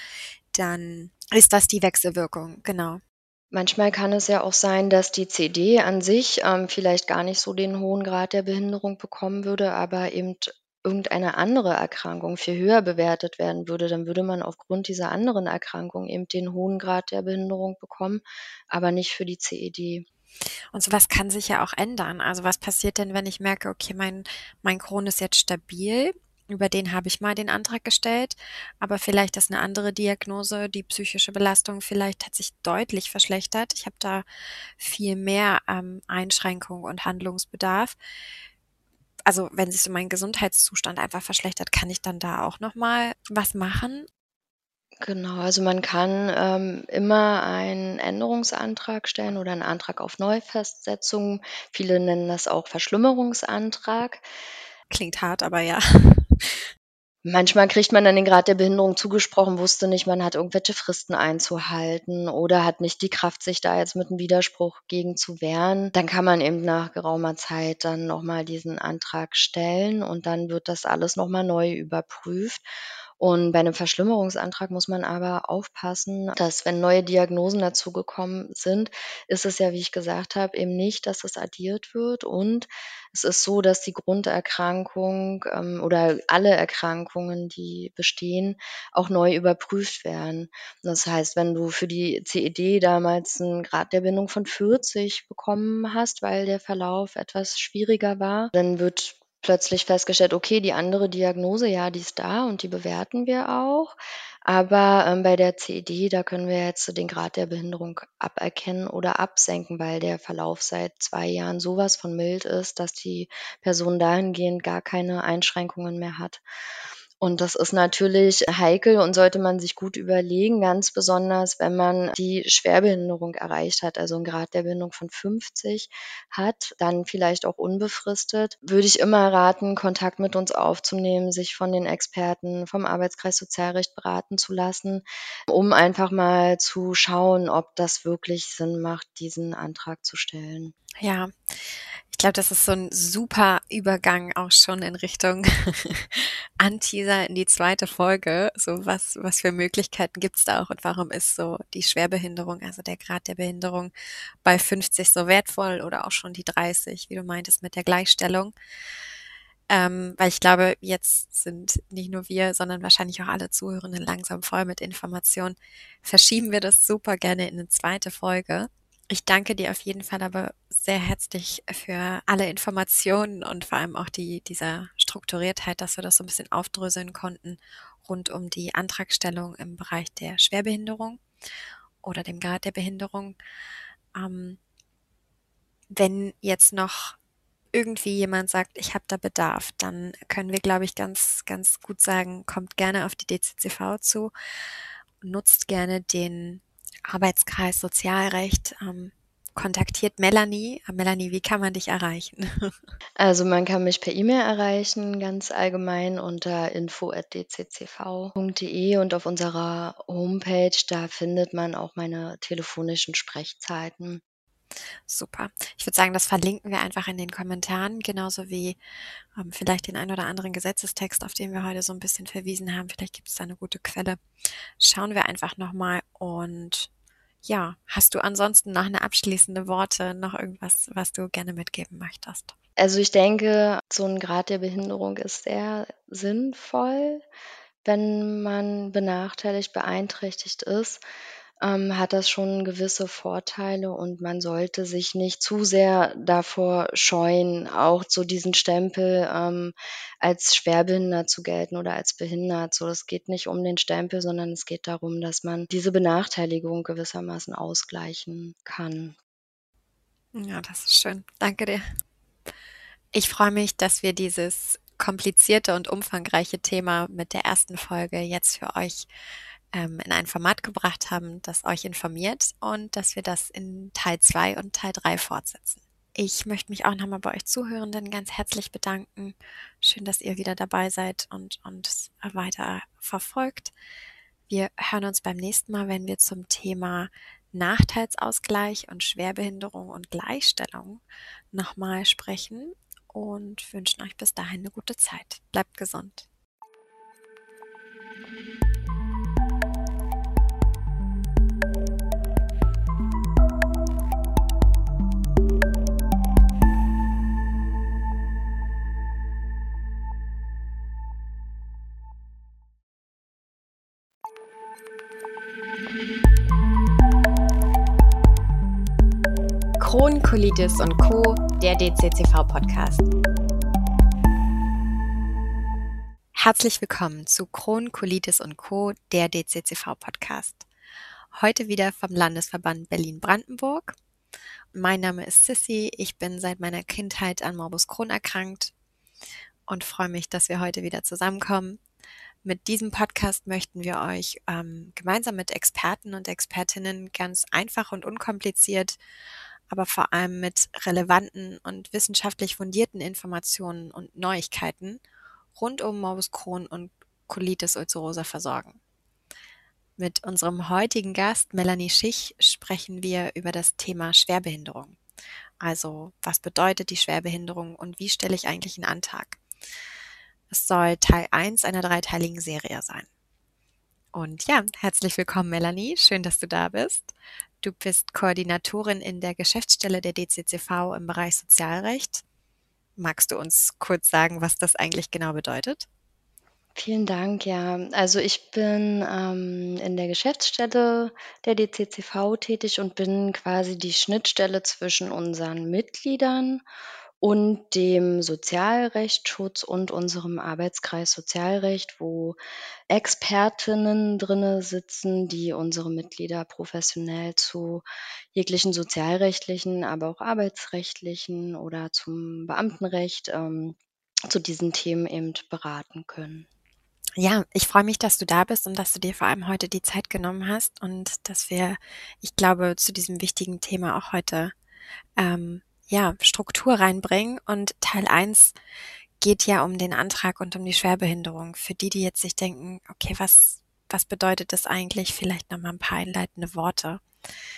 Dann ist das die Wechselwirkung, genau. Manchmal kann es ja auch sein, dass die C E D an sich, ähm, vielleicht gar nicht so den hohen Grad der Behinderung bekommen würde, aber eben irgendeine andere Erkrankung viel höher bewertet werden würde. Dann würde man aufgrund dieser anderen Erkrankung eben den hohen Grad der Behinderung bekommen, aber nicht für die C E D. Und so was kann sich ja auch ändern. Also, was passiert denn, wenn ich merke, okay, mein mein Crohn ist jetzt stabil, über den habe ich mal den Antrag gestellt, aber vielleicht ist 'ne andere Diagnose, die psychische Belastung vielleicht hat sich deutlich verschlechtert. Ich habe da viel mehr, ähm, Einschränkung und Handlungsbedarf. Also, wenn sich so mein Gesundheitszustand einfach verschlechtert, kann ich dann da auch noch mal was machen? Genau, also man kann, ähm, immer einen Änderungsantrag stellen oder 'n Antrag auf Neufestsetzung. Viele nennen das auch Verschlimmerungsantrag. Klingt hart, aber ja. Manchmal kriegt man dann den Grad der Behinderung zugesprochen, wusste nicht, man hat irgendwelche Fristen einzuhalten oder hat nicht die Kraft, sich da jetzt mit 'nem Widerspruch gegen zu wehren. Dann kann man eben nach geraumer Zeit dann noch mal diesen Antrag stellen und dann wird das alles noch mal neu überprüft. Und bei 'nem Verschlimmerungsantrag muss man aber aufpassen, dass, wenn neue Diagnosen dazugekommen sind, ist es ja, wie ich gesagt habe, eben nicht, dass es addiert wird. Und es ist so, dass die Grunderkrankung, ähm, oder alle Erkrankungen, die bestehen, auch neu überprüft werden. Das heißt, wenn du für die C E D damals 'n Grad der Behinderung von vierzig bekommen hast, weil der Verlauf etwas schwieriger war, dann wird plötzlich festgestellt: „Okay, die andere Diagnose, ja, die ist da und die bewerten wir auch. Aber, ähm, bei der C E D, da können wir jetzt den Grad der Behinderung aberkennen oder absenken, weil der Verlauf seit zwei Jahren so was von mild ist, dass die Person dahingehend gar keine Einschränkungen mehr hat." Und das ist natürlich heikel und sollte man sich gut überlegen, ganz besonders, wenn man die Schwerbehinderung erreicht hat, also 'n Grad der Behinderung von fünfzig hat, dann vielleicht auch unbefristet. Würde ich immer raten, Kontakt mit uns aufzunehmen, sich von den Experten vom Arbeitskreis Sozialrecht beraten zu lassen, um einfach mal zu schauen, ob das wirklich Sinn macht, diesen Antrag zu stellen. Ja. glaube, das ist so ein super Übergang auch schon in Richtung Anteaser in die zweite Folge. So was was für Möglichkeiten gibt's da auch und warum ist so die Schwerbehinderung, also der Grad der Behinderung bei fünfzig so wertvoll oder auch schon die dreißig, wie du meintest mit der Gleichstellung. Ähm, weil ich glaube, jetzt sind nicht nur wir, sondern wahrscheinlich auch alle Zuhörenden langsam voll mit Informationen. Verschieben wir das super gerne in eine zweite Folge. Ich danke dir auf jeden Fall aber sehr herzlich für alle Informationen und vor allem auch die, dieser Strukturiertheit, dass wir das so ein bisschen aufdröseln konnten rund um die Antragstellung im Bereich der Schwerbehinderung oder dem Grad der Behinderung. Ähm, wenn jetzt noch irgendwie jemand sagt, ich habe da Bedarf, dann können wir, glaube ich, ganz, ganz gut sagen, kommt gerne auf die D C C V zu, nutzt gerne den Arbeitskreis Sozialrecht, ähm, kontaktiert Melanie. Äh, Melanie, wie kann man dich erreichen? Also, man kann mich per E-Mail erreichen, ganz allgemein unter info at d c c v punkt d e und auf unserer Homepage, da findet man auch meine telefonischen Sprechzeiten. Super. Ich würde sagen, das verlinken wir einfach in den Kommentaren, genauso wie ähm, vielleicht den ein oder anderen Gesetzestext, auf den wir heute so ein bisschen verwiesen haben. Vielleicht gibt es da eine gute Quelle. Schauen wir einfach nochmal und ja, hast du ansonsten noch eine abschließende Worte, noch irgendwas, was du gerne mitgeben möchtest? Also, ich denke, so 'n Grad der Behinderung ist sehr sinnvoll. Wenn man benachteiligt, beeinträchtigt ist, ähm, hat das schon gewisse Vorteile und man sollte sich nicht zu sehr davor scheuen, auch so diesen Stempel, ähm, als schwerbehindert zu gelten oder als behindert. So, es geht nicht um den Stempel, sondern es geht darum, dass man diese Benachteiligung gewissermaßen ausgleichen kann. Ja, das ist schön. Danke dir. Ich freue mich, dass wir dieses komplizierte und umfangreiche Thema mit der ersten Folge jetzt für euch ähm, in ein Format gebracht haben, das euch informiert und dass wir das in Teil zwei und Teil drei fortsetzen. Ich möchte mich auch nochmal bei euch Zuhörenden ganz herzlich bedanken. Schön, dass ihr wieder dabei seid und uns weiter verfolgt. Wir hören uns beim nächsten Mal, wenn wir zum Thema Nachteilsausgleich und Schwerbehinderung und Gleichstellung nochmal sprechen und wünschen euch bis dahin eine gute Zeit. Bleibt gesund. Crohn, Colitis und Co., der D C C V-Podcast. Herzlich willkommen zu Crohn, Colitis und Co., der D C C V-Podcast. Heute wieder vom Landesverband Berlin-Brandenburg. Mein Name ist Sissy, ich bin seit meiner Kindheit an Morbus Crohn erkrankt und freue mich, dass wir heute wieder zusammenkommen. Mit diesem Podcast möchten wir euch ähm, gemeinsam mit Experten und Expertinnen ganz einfach und unkompliziert, aber vor allem mit relevanten und wissenschaftlich fundierten Informationen und Neuigkeiten rund um Morbus Crohn und Colitis ulcerosa versorgen. Mit unserem heutigen Gast Melanie Schich sprechen wir über das Thema Schwerbehinderung. Also, was bedeutet die Schwerbehinderung und wie stelle ich eigentlich einen Antrag? Es soll Teil eins einer dreiteiligen Serie sein. Und ja, herzlich willkommen, Melanie. Schön, dass du da bist. Du bist Koordinatorin in der Geschäftsstelle der D C C V im Bereich Sozialrecht. Magst du uns kurz sagen, was das eigentlich genau bedeutet? Vielen Dank, ja. Also, ich bin, ähm, in der Geschäftsstelle der D C C V tätig und bin quasi die Schnittstelle zwischen unseren Mitgliedern und dem Sozialrechtsschutz und unserem Arbeitskreis Sozialrecht, wo Expertinnen drinne sitzen, die unsere Mitglieder professionell zu jeglichen sozialrechtlichen, aber auch arbeitsrechtlichen oder zum Beamtenrecht, ähm, zu diesen Themen eben beraten können. Ja, ich freue mich, dass du da bist und dass du dir vor allem heute die Zeit genommen hast und dass wir, ich glaube, zu diesem wichtigen Thema auch heute ähm, ja, Struktur reinbringen. Und Teil eins geht ja um den Antrag und um die Schwerbehinderung. Für die, die jetzt sich denken, okay, was, was bedeutet das eigentlich? Vielleicht nochmal ein paar einleitende Worte.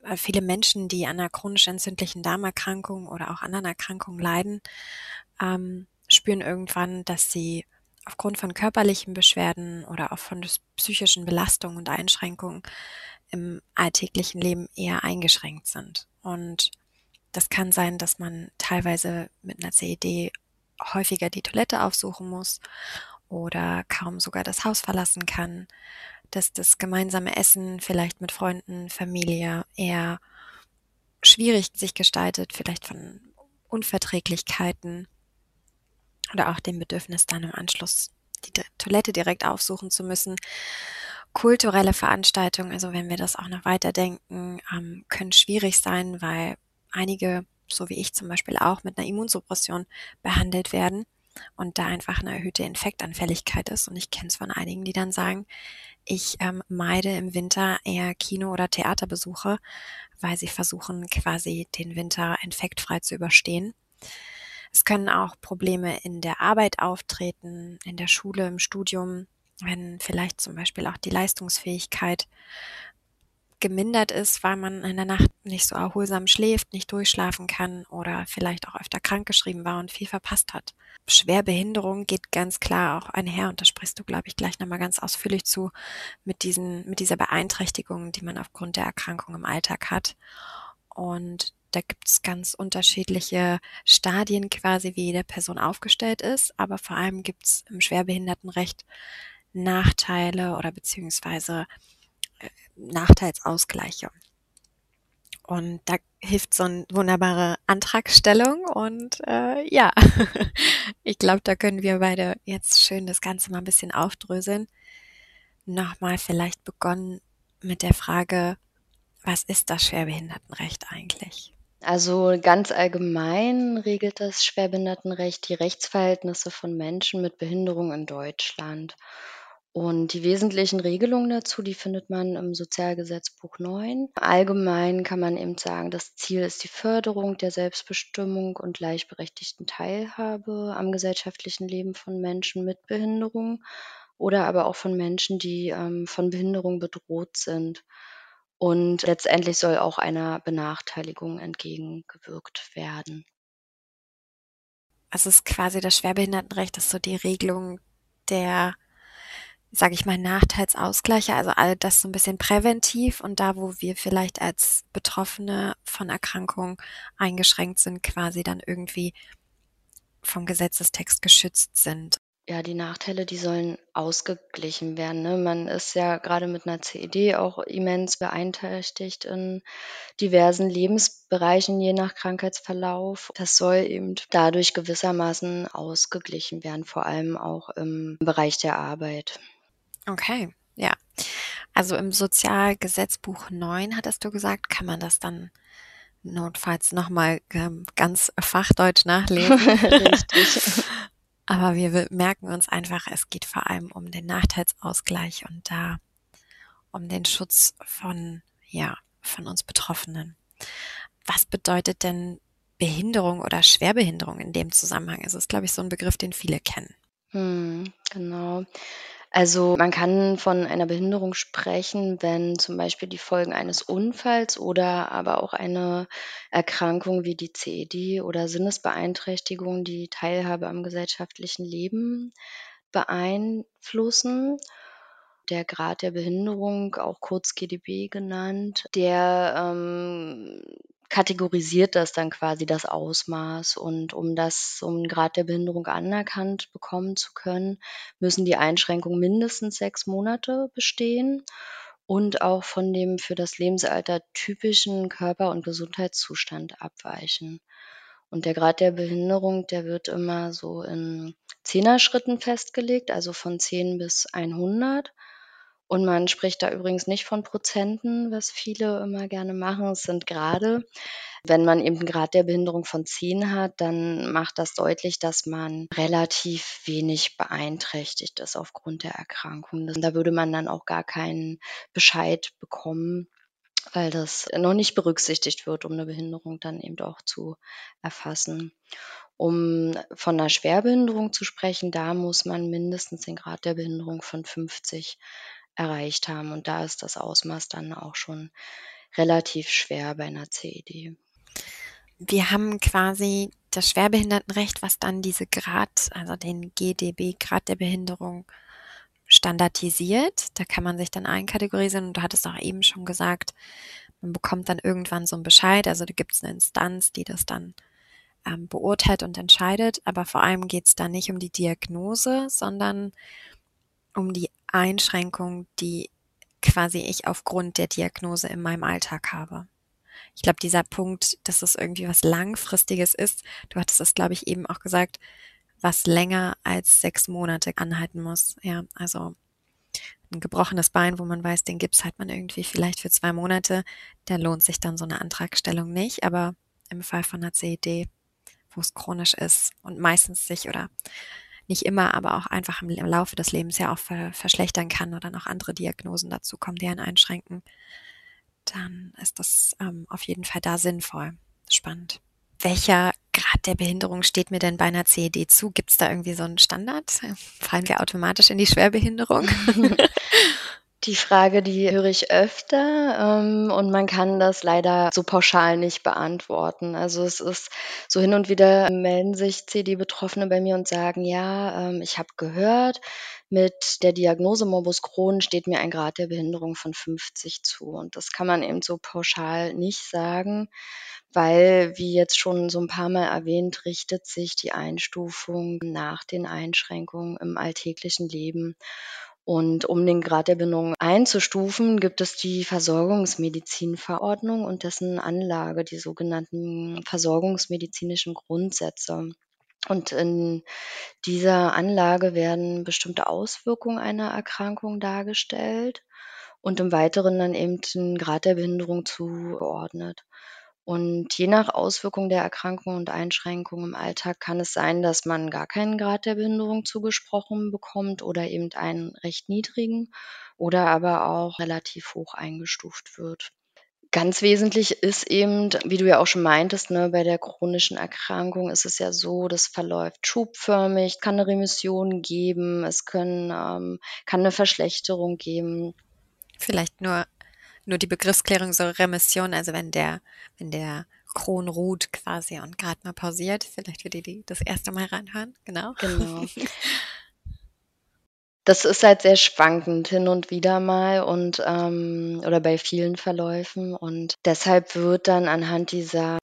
äh, viele Menschen, die an einer chronisch entzündlichen Darmerkrankung oder auch anderen Erkrankungen leiden, ähm, spüren irgendwann, dass sie aufgrund von körperlichen Beschwerden oder auch von des- psychischen Belastungen und Einschränkungen im alltäglichen Leben eher eingeschränkt sind. Und das kann sein, dass man teilweise mit einer C E D häufiger die Toilette aufsuchen muss oder kaum sogar das Haus verlassen kann, dass das gemeinsame Essen vielleicht mit Freunden, Familie eher schwierig sich gestaltet, vielleicht von Unverträglichkeiten oder auch dem Bedürfnis, dann im Anschluss die Di- Toilette direkt aufsuchen zu müssen. Kulturelle Veranstaltungen, also wenn wir das auch noch weiterdenken, ähm, können schwierig sein, weil einige, so wie ich zum Beispiel auch, mit einer Immunsuppression behandelt werden und da einfach eine erhöhte Infektanfälligkeit ist. Und ich kenne es von einigen, die dann sagen, ich ähm, meide im Winter eher Kino- oder Theaterbesuche, weil sie versuchen, quasi den Winter infektfrei zu überstehen. Es können auch Probleme in der Arbeit auftreten, in der Schule, im Studium, wenn vielleicht zum Beispiel auch die Leistungsfähigkeit gemindert ist, weil man in der Nacht nicht so erholsam schläft, nicht durchschlafen kann oder vielleicht auch öfter krankgeschrieben war und viel verpasst hat. Schwerbehinderung geht ganz klar auch einher, und da sprichst du, glaube ich, gleich nochmal ganz ausführlich zu, mit diesen, mit dieser Beeinträchtigung, die man aufgrund der Erkrankung im Alltag hat. Und da gibt es ganz unterschiedliche Stadien quasi, wie jede Person aufgestellt ist, aber vor allem gibt es im Schwerbehindertenrecht Nachteile oder beziehungsweise äh, Nachteilsausgleiche. Und da hilft so eine wunderbare Antragstellung und äh, ja, ich glaube, da können wir beide jetzt schön das Ganze mal ein bisschen aufdröseln. Nochmal vielleicht begonnen mit der Frage, was ist das Schwerbehindertenrecht eigentlich? Also, ganz allgemein regelt das Schwerbehindertenrecht die Rechtsverhältnisse von Menschen mit Behinderung in Deutschland. Und die wesentlichen Regelungen dazu, die findet man im Sozialgesetzbuch neun. Allgemein kann man eben sagen, das Ziel ist die Förderung der Selbstbestimmung und gleichberechtigten Teilhabe am gesellschaftlichen Leben von Menschen mit Behinderung oder aber auch von Menschen, die, ähm, von Behinderung bedroht sind. Und letztendlich soll auch einer Benachteiligung entgegengewirkt werden. Also es ist quasi das Schwerbehindertenrecht, ist so die Regelung der, sage ich mal, Nachteilsausgleiche, also all das so ein bisschen präventiv, und da, wo wir vielleicht als Betroffene von Erkrankungen eingeschränkt sind, quasi dann irgendwie vom Gesetzestext geschützt sind. Ja, die Nachteile, die sollen ausgeglichen werden, ne? Man ist ja gerade mit einer C E D auch immens beeinträchtigt in diversen Lebensbereichen, je nach Krankheitsverlauf. Das soll eben dadurch gewissermaßen ausgeglichen werden, vor allem auch im Bereich der Arbeit. Okay, ja. Also im Sozialgesetzbuch neun, hattest du gesagt, kann man das dann notfalls nochmal ähm, ganz fachdeutsch nachlesen. Richtig. Aber wir we- merken uns einfach, es geht vor allem um den Nachteilsausgleich und da um den Schutz von, ja, von uns Betroffenen. Was bedeutet denn Behinderung oder Schwerbehinderung in dem Zusammenhang? Also, ist, glaube ich, so ein Begriff, den viele kennen. Mhm, genau. Also, man kann von einer Behinderung sprechen, wenn zum Beispiel die Folgen eines Unfalls oder aber auch eine Erkrankung wie die C E D oder Sinnesbeeinträchtigung die Teilhabe am gesellschaftlichen Leben beeinflussen. Der Grad der Behinderung, auch kurz G D B genannt, der, ähm, kategorisiert das dann quasi, das Ausmaß. Und um das um 'n Grad der Behinderung anerkannt bekommen zu können, müssen die Einschränkungen mindestens sechs Monate bestehen und auch von dem für das Lebensalter typischen Körper und Gesundheitszustand abweichen. Und der Grad der Behinderung, der wird immer so in Zehner-Schritten festgelegt, also von zehn bis hundert. Und man spricht da übrigens nicht von Prozenten, was viele immer gerne machen. Es sind Grade. Wenn man eben 'n Grad der Behinderung von zehn hat, dann macht das deutlich, dass man relativ wenig beeinträchtigt ist aufgrund der Erkrankung. Da würde man dann auch gar keinen Bescheid bekommen, weil das noch nicht berücksichtigt wird, um 'ne Behinderung dann eben auch zu erfassen. Um von 'ner Schwerbehinderung zu sprechen, da muss man mindestens den Grad der Behinderung von fünfzig erreicht haben und da ist das Ausmaß dann auch schon relativ schwer bei 'ner C E D. Wir haben quasi das Schwerbehindertenrecht, was dann diese Grad also den G D B, Grad der Behinderung, standardisiert. Da kann man sich dann einkategorisieren und du hattest auch eben schon gesagt, man bekommt dann irgendwann so 'n Bescheid. Also, da gibt's 'ne Instanz, die das dann, ähm, beurteilt und entscheidet. Aber vor allem geht's da nicht um die Diagnose, sondern um die Einschränkung, die quasi ich aufgrund der Diagnose in meinem Alltag habe. Ich glaube, dieser Punkt, dass es irgendwie was Langfristiges ist du hattest das, glaube ich, eben auch gesagt, was länger als sechs Monate anhalten muss. Ja, also 'n gebrochenes Bein, wo man weiß, den Gips hat man irgendwie vielleicht für zwei Monate, da lohnt sich dann so 'ne Antragstellung nicht. Aber im Fall von 'ner C E D, wo's chronisch ist und meistens sich oder nicht immer, aber auch einfach im im Laufe des Lebens ja auch ver verschlechtern kann oder noch andere Diagnosen dazukommen, die einen einschränken, dann ist das, ähm, auf jeden Fall da sinnvoll. Spannend. Welcher Grad der Behinderung steht mir denn bei 'ner C E D zu? Gibt's da irgendwie so 'n Standard? Fallen wir automatisch in die Schwerbehinderung? Die Frage, die höre ich öfter, ähm, und man kann das leider so pauschal nicht beantworten. Also, es ist so hin und wieder melden sich C E D-Betroffene bei mir und sagen: „Ja, ähm, ich habe gehört, mit der Diagnose Morbus Crohn steht mir ein Grad der Behinderung von fünfzig zu.“ Und das kann man eben so pauschal nicht sagen, weil, wie jetzt schon so 'n paarmal erwähnt, richtet sich die Einstufung nach den Einschränkungen im alltäglichen Leben. Und um den Grad der Behinderung einzustufen, gibt es die Versorgungsmedizinverordnung und dessen Anlage, die sogenannten versorgungsmedizinischen Grundsätze. Und in dieser Anlage werden bestimmte Auswirkungen einer Erkrankung dargestellt und im Weiteren dann eben 'n Grad der Behinderung zugeordnet. Und je nach Auswirkung der Erkrankung und Einschränkung im Alltag kann es sein, dass man gar keinen Grad der Behinderung zugesprochen bekommt oder eben einen recht niedrigen oder aber auch relativ hoch eingestuft wird. Ganz wesentlich ist eben, wie du ja auch schon meintest, ne, bei der chronischen Erkrankung ist es ja so, das verläuft schubförmig, kann 'ne Remission geben, es können ähm, kann 'ne Verschlechterung geben. Vielleicht nur nur die Begriffsklärung, so Remission, also wenn der wenn der Crohn ruht quasi und grad mal pausiert, vielleicht für die, die das erste Mal reinhören, genau. Genau. Das ist halt sehr schwankend hin und wieder mal und ähm, oder bei vielen Verläufen. Und deshalb wird dann anhand dieser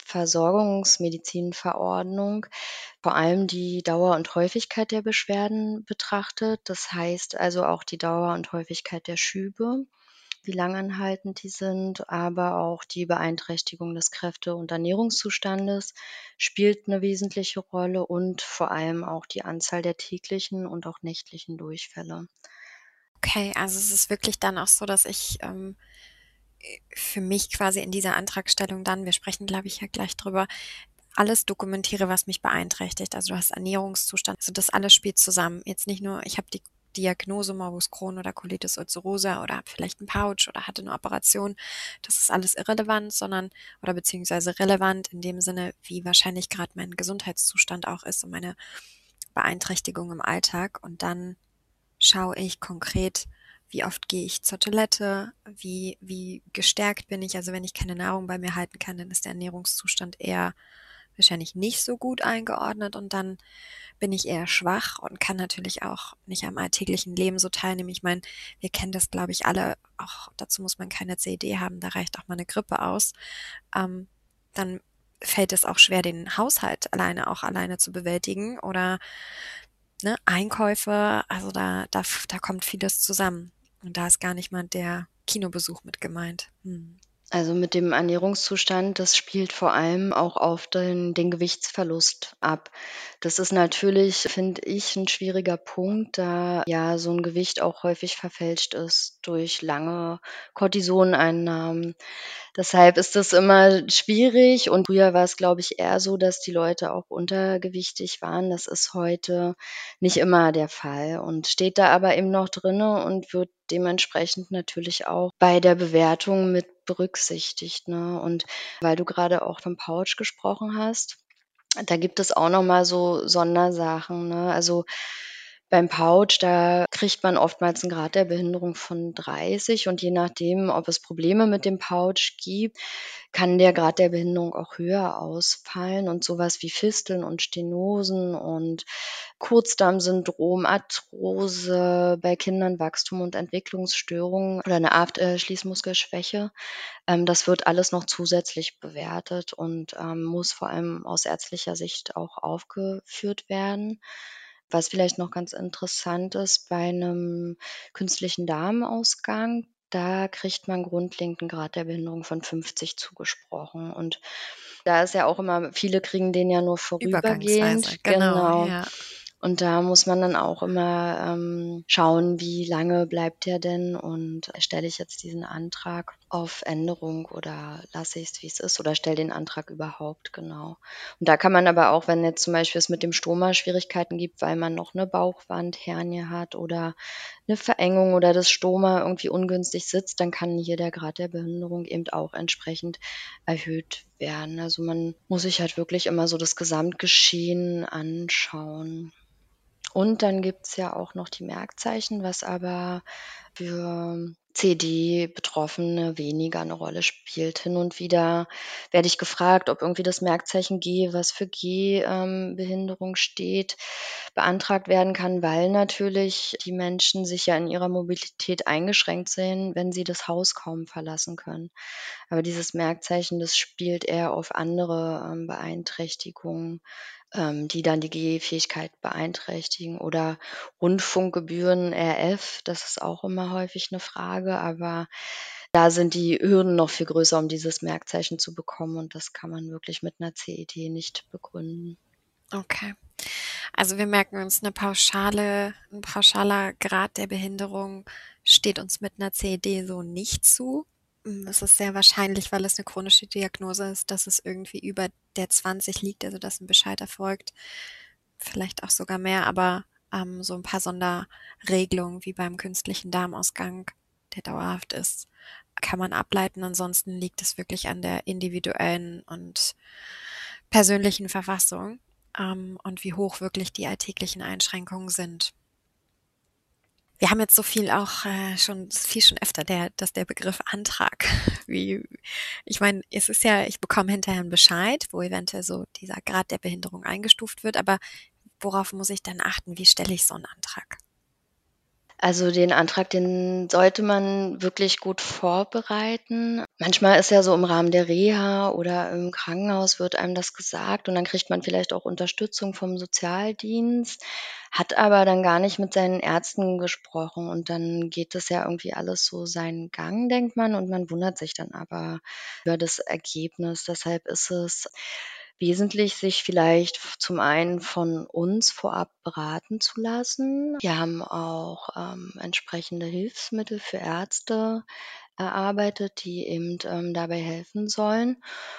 Versorgungsmedizinverordnung vor allem die Dauer und Häufigkeit der Beschwerden betrachtet. Das heißt also auch die Dauer und Häufigkeit der Schübe, wie langanhaltend die sind, aber auch die Beeinträchtigung des Kräfte und Ernährungszustandes spielt 'ne wesentliche Rolle und vor allem auch die Anzahl der täglichen und auch nächtlichen Durchfälle. Okay, also es ist wirklich dann auch so, dass ich, ähm, äh, für mich quasi in dieser Antragstellung dann wir sprechen, glaube ich, ja gleich drüber, alles dokumentiere, was mich beeinträchtigt. Also, du hast Ernährungszustand also das alles spielt zusammen. Jetzt nicht nur, ich habe die Diagnose Morbus Crohn oder Colitis ulcerosa oder habe vielleicht 'n Pouch oder hatte 'ne Operation. Das ist alles irrelevant, sondern oder beziehungsweise relevant in dem Sinne, wie wahrscheinlich grad mein Gesundheitszustand auch ist und meine Beeinträchtigung im Alltag. Und dann schaue ich konkret, wie oft gehe ich zur Toilette, wie wie gestärkt bin ich. Also, wenn ich keine Nahrung bei mir halten kann, dann ist der Ernährungszustand eher wahrscheinlich nicht so gut eingeordnet und dann bin ich eher schwach und kann natürlich auch nicht am alltäglichen Leben so teilnehmen. Ich meine, wir kennen das, glaube ich, alle, auch dazu muss man keine C E D haben, da reicht auch mal 'ne Grippe aus. Ähm, dann fällt es auch schwer, den Haushalt alleine auch alleine zu bewältigen oder, ne, Einkäufe, also da da f da kommt vieles zusammen. Und da ist gar nicht mal der Kinobesuch mit gemeint. Mhm. Also, mit dem Ernährungszustand, das spielt vor allem auch auf den den Gewichtsverlust ab. Das ist natürlich, finde ich, 'n schwieriger Punkt, da ja so 'n Gewicht auch häufig verfälscht ist durch lange Cortisoneinnahmen. Deshalb ist das immer schwierig und früher war's, glaube ich, eher so, dass die Leute auch untergewichtig waren. Das ist heute nicht immer der Fall und steht da aber eben noch drinne und wird dementsprechend natürlich auch bei der Bewertung mit berücksichtigt, ne? Und weil du grade auch vom Pouch gesprochen hast, da gibt es auch noch mal so Sondersachen, ne? Also Beim Pouch, da kriegt man oftmals 'n Grad der Behinderung von dreißig und je nachdem, ob es Probleme mit dem Pouch gibt, kann der Grad der Behinderung auch höher ausfallen und so was wie Fisteln und Stenosen und Kurzdarmsyndrom, Arthrose, bei Kindern Wachstum und Entwicklungsstörungen oder 'ne Aft äh, Schließmuskelschwäche. Ähm, das wird alles noch zusätzlich bewertet und, ähm, muss vor allem aus ärztlicher Sicht auch aufgeführt werden. Was vielleicht noch ganz interessant ist, bei 'nem künstlichen Darmausgang, da kriegt man grundlegend 'n Grad der Behinderung von fünfzig zugesprochen. Und da ist ja auch immer viele kriegen den ja nur Übergangsweise, vorübergehend, genau, genau. ja. Und da muss man dann auch immer, ähm, schauen, wie lange bleibt der denn und stelle ich jetzt diesen Antrag auf Änderung oder lasse ich's, wie's ist oder stelle den Antrag überhaupt, genau. Und da kann man aber auch, wenn jetzt zum Beispiel es mit dem Stoma Schwierigkeiten gibt, weil man noch 'ne Bauchwandhernie hat oder 'ne Verengung oder das Stoma irgendwie ungünstig sitzt, dann kann hier der Grad der Behinderung eben auch entsprechend erhöht werden. Also, man muss sich halt wirklich immer so das Gesamtgeschehen anschauen. Und dann gibt's ja auch noch die Merkzeichen, was aber für C D-Betroffene weniger 'ne Rolle spielt. Hin und wieder werde ich gefragt, ob irgendwie das Merkzeichen G, was für Geh ähm, Behinderung steht, beantragt werden kann, weil natürlich die Menschen sich ja in ihrer Mobilität eingeschränkt sehen, wenn sie das Haus kaum verlassen können. Aber dieses Merkzeichen, das spielt eher auf andere, ähm, Beeinträchtigungen, ähm, die dann die Gehfähigkeit beeinträchtigen oder Rundfunkgebühren, R F, das ist auch immer häufig 'ne Frage, aber da sind die Hürden noch viel größer, um dieses Merkzeichen zu bekommen und das kann man wirklich mit 'ner C E D nicht begründen. Okay. Also, wir merken uns 'ne pauschale 'n pauschaler Grad der Behinderung steht uns mit 'ner C E D so nicht zu. Hm, es ist sehr wahrscheinlich, weil es 'ne chronische Diagnose ist, dass es irgendwie über der zwanzig liegt, also, dass 'n Bescheid erfolgt, vielleicht auch sogar mehr, aber, ähm, so 'n paar Sonderregelungen wie beim künstlichen Darmausgang, der dauerhaft ist, kann man ableiten. Ansonsten liegt es wirklich an der individuellen und persönlichen Verfassung, ähm, und wie hoch wirklich die alltäglichen Einschränkungen sind. Wir haben jetzt so viel auch, äh, schon viel schon öfter der dass der Begriff Antrag wie ich meine, es ist ja ich bekomme hinterher 'n Bescheid, wo eventuell so dieser Grad der Behinderung eingestuft wird, aber worauf muss ich dann achten? Wie stelle ich so 'n Antrag? Also, den Antrag, den sollte man wirklich gut vorbereiten. Manchmal ist ja so im Rahmen der Reha oder im Krankenhaus wird einem das gesagt und dann kriegt man vielleicht auch Unterstützung vom Sozialdienst, hat aber dann gar nicht mit seinen Ärzten gesprochen und dann geht das ja irgendwie alles so seinen Gang, denkt man, und man wundert sich dann aber über das Ergebnis. Deshalb ist es wesentlich, sich vielleicht f zum einen von uns vorab beraten zu lassen. Wir haben auch, ähm, entsprechende Hilfsmittel für Ärzte erarbeitet, die eben, ähm, dabei helfen sollen.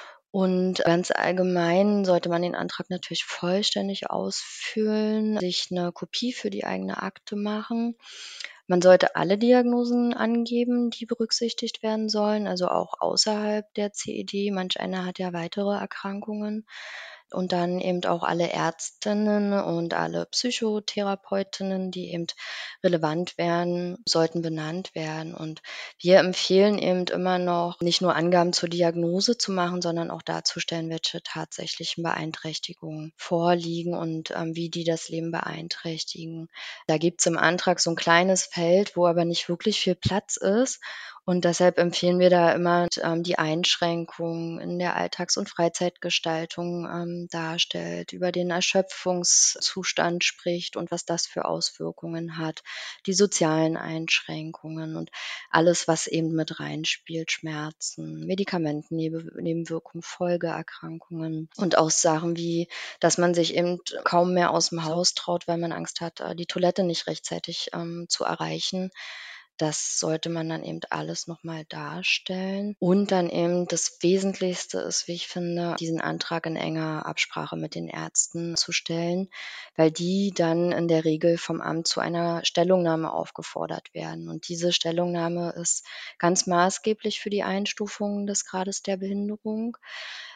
Und ganz allgemein sollte man den Antrag natürlich vollständig ausfüllen, sich 'ne Kopie für die eigene Akte machen. Man sollte alle Diagnosen angeben, die berücksichtigt werden sollen, also auch außerhalb der C E D. Manch einer hat ja weitere Erkrankungen. Und dann eben auch alle Ärztinnen und alle Psychotherapeutinnen, die eben relevant wären, sollten benannt werden. Und wir empfehlen eben immer noch, nicht nur Angaben zur Diagnose zu machen, sondern auch darzustellen, welche tatsächlichen Beeinträchtigungen vorliegen und, ähm, wie die das Leben beeinträchtigen. Da gibt's im Antrag so 'n kleines Feld, wo aber nicht wirklich viel Platz ist und deshalb empfehlen wir da immer, ähm, die Einschränkungen in der Alltags und Freizeitgestaltung, ähm, darstellt, über den Erschöpfungszustand spricht und was das für Auswirkungen hat, die sozialen Einschränkungen und alles, was eben mit reinspielt, Schmerzen, Medikamentennebenw Nebenwirkungen, Folgeerkrankungen und auch Sachen wie, dass man sich eben kaum mehr aus'm Haus traut, weil man Angst hat, äh, die Toilette nicht rechtzeitig, ähm, zu erreichen. Das sollte man dann eben alles noch mal darstellen. Und dann eben das Wesentlichste ist, wie ich finde, diesen Antrag in enger Absprache mit den Ärzten zu stellen, weil die dann in der Regel vom Amt zu einer Stellungnahme aufgefordert werden. Und diese Stellungnahme ist ganz maßgeblich für die Einstufung des Grades der Behinderung.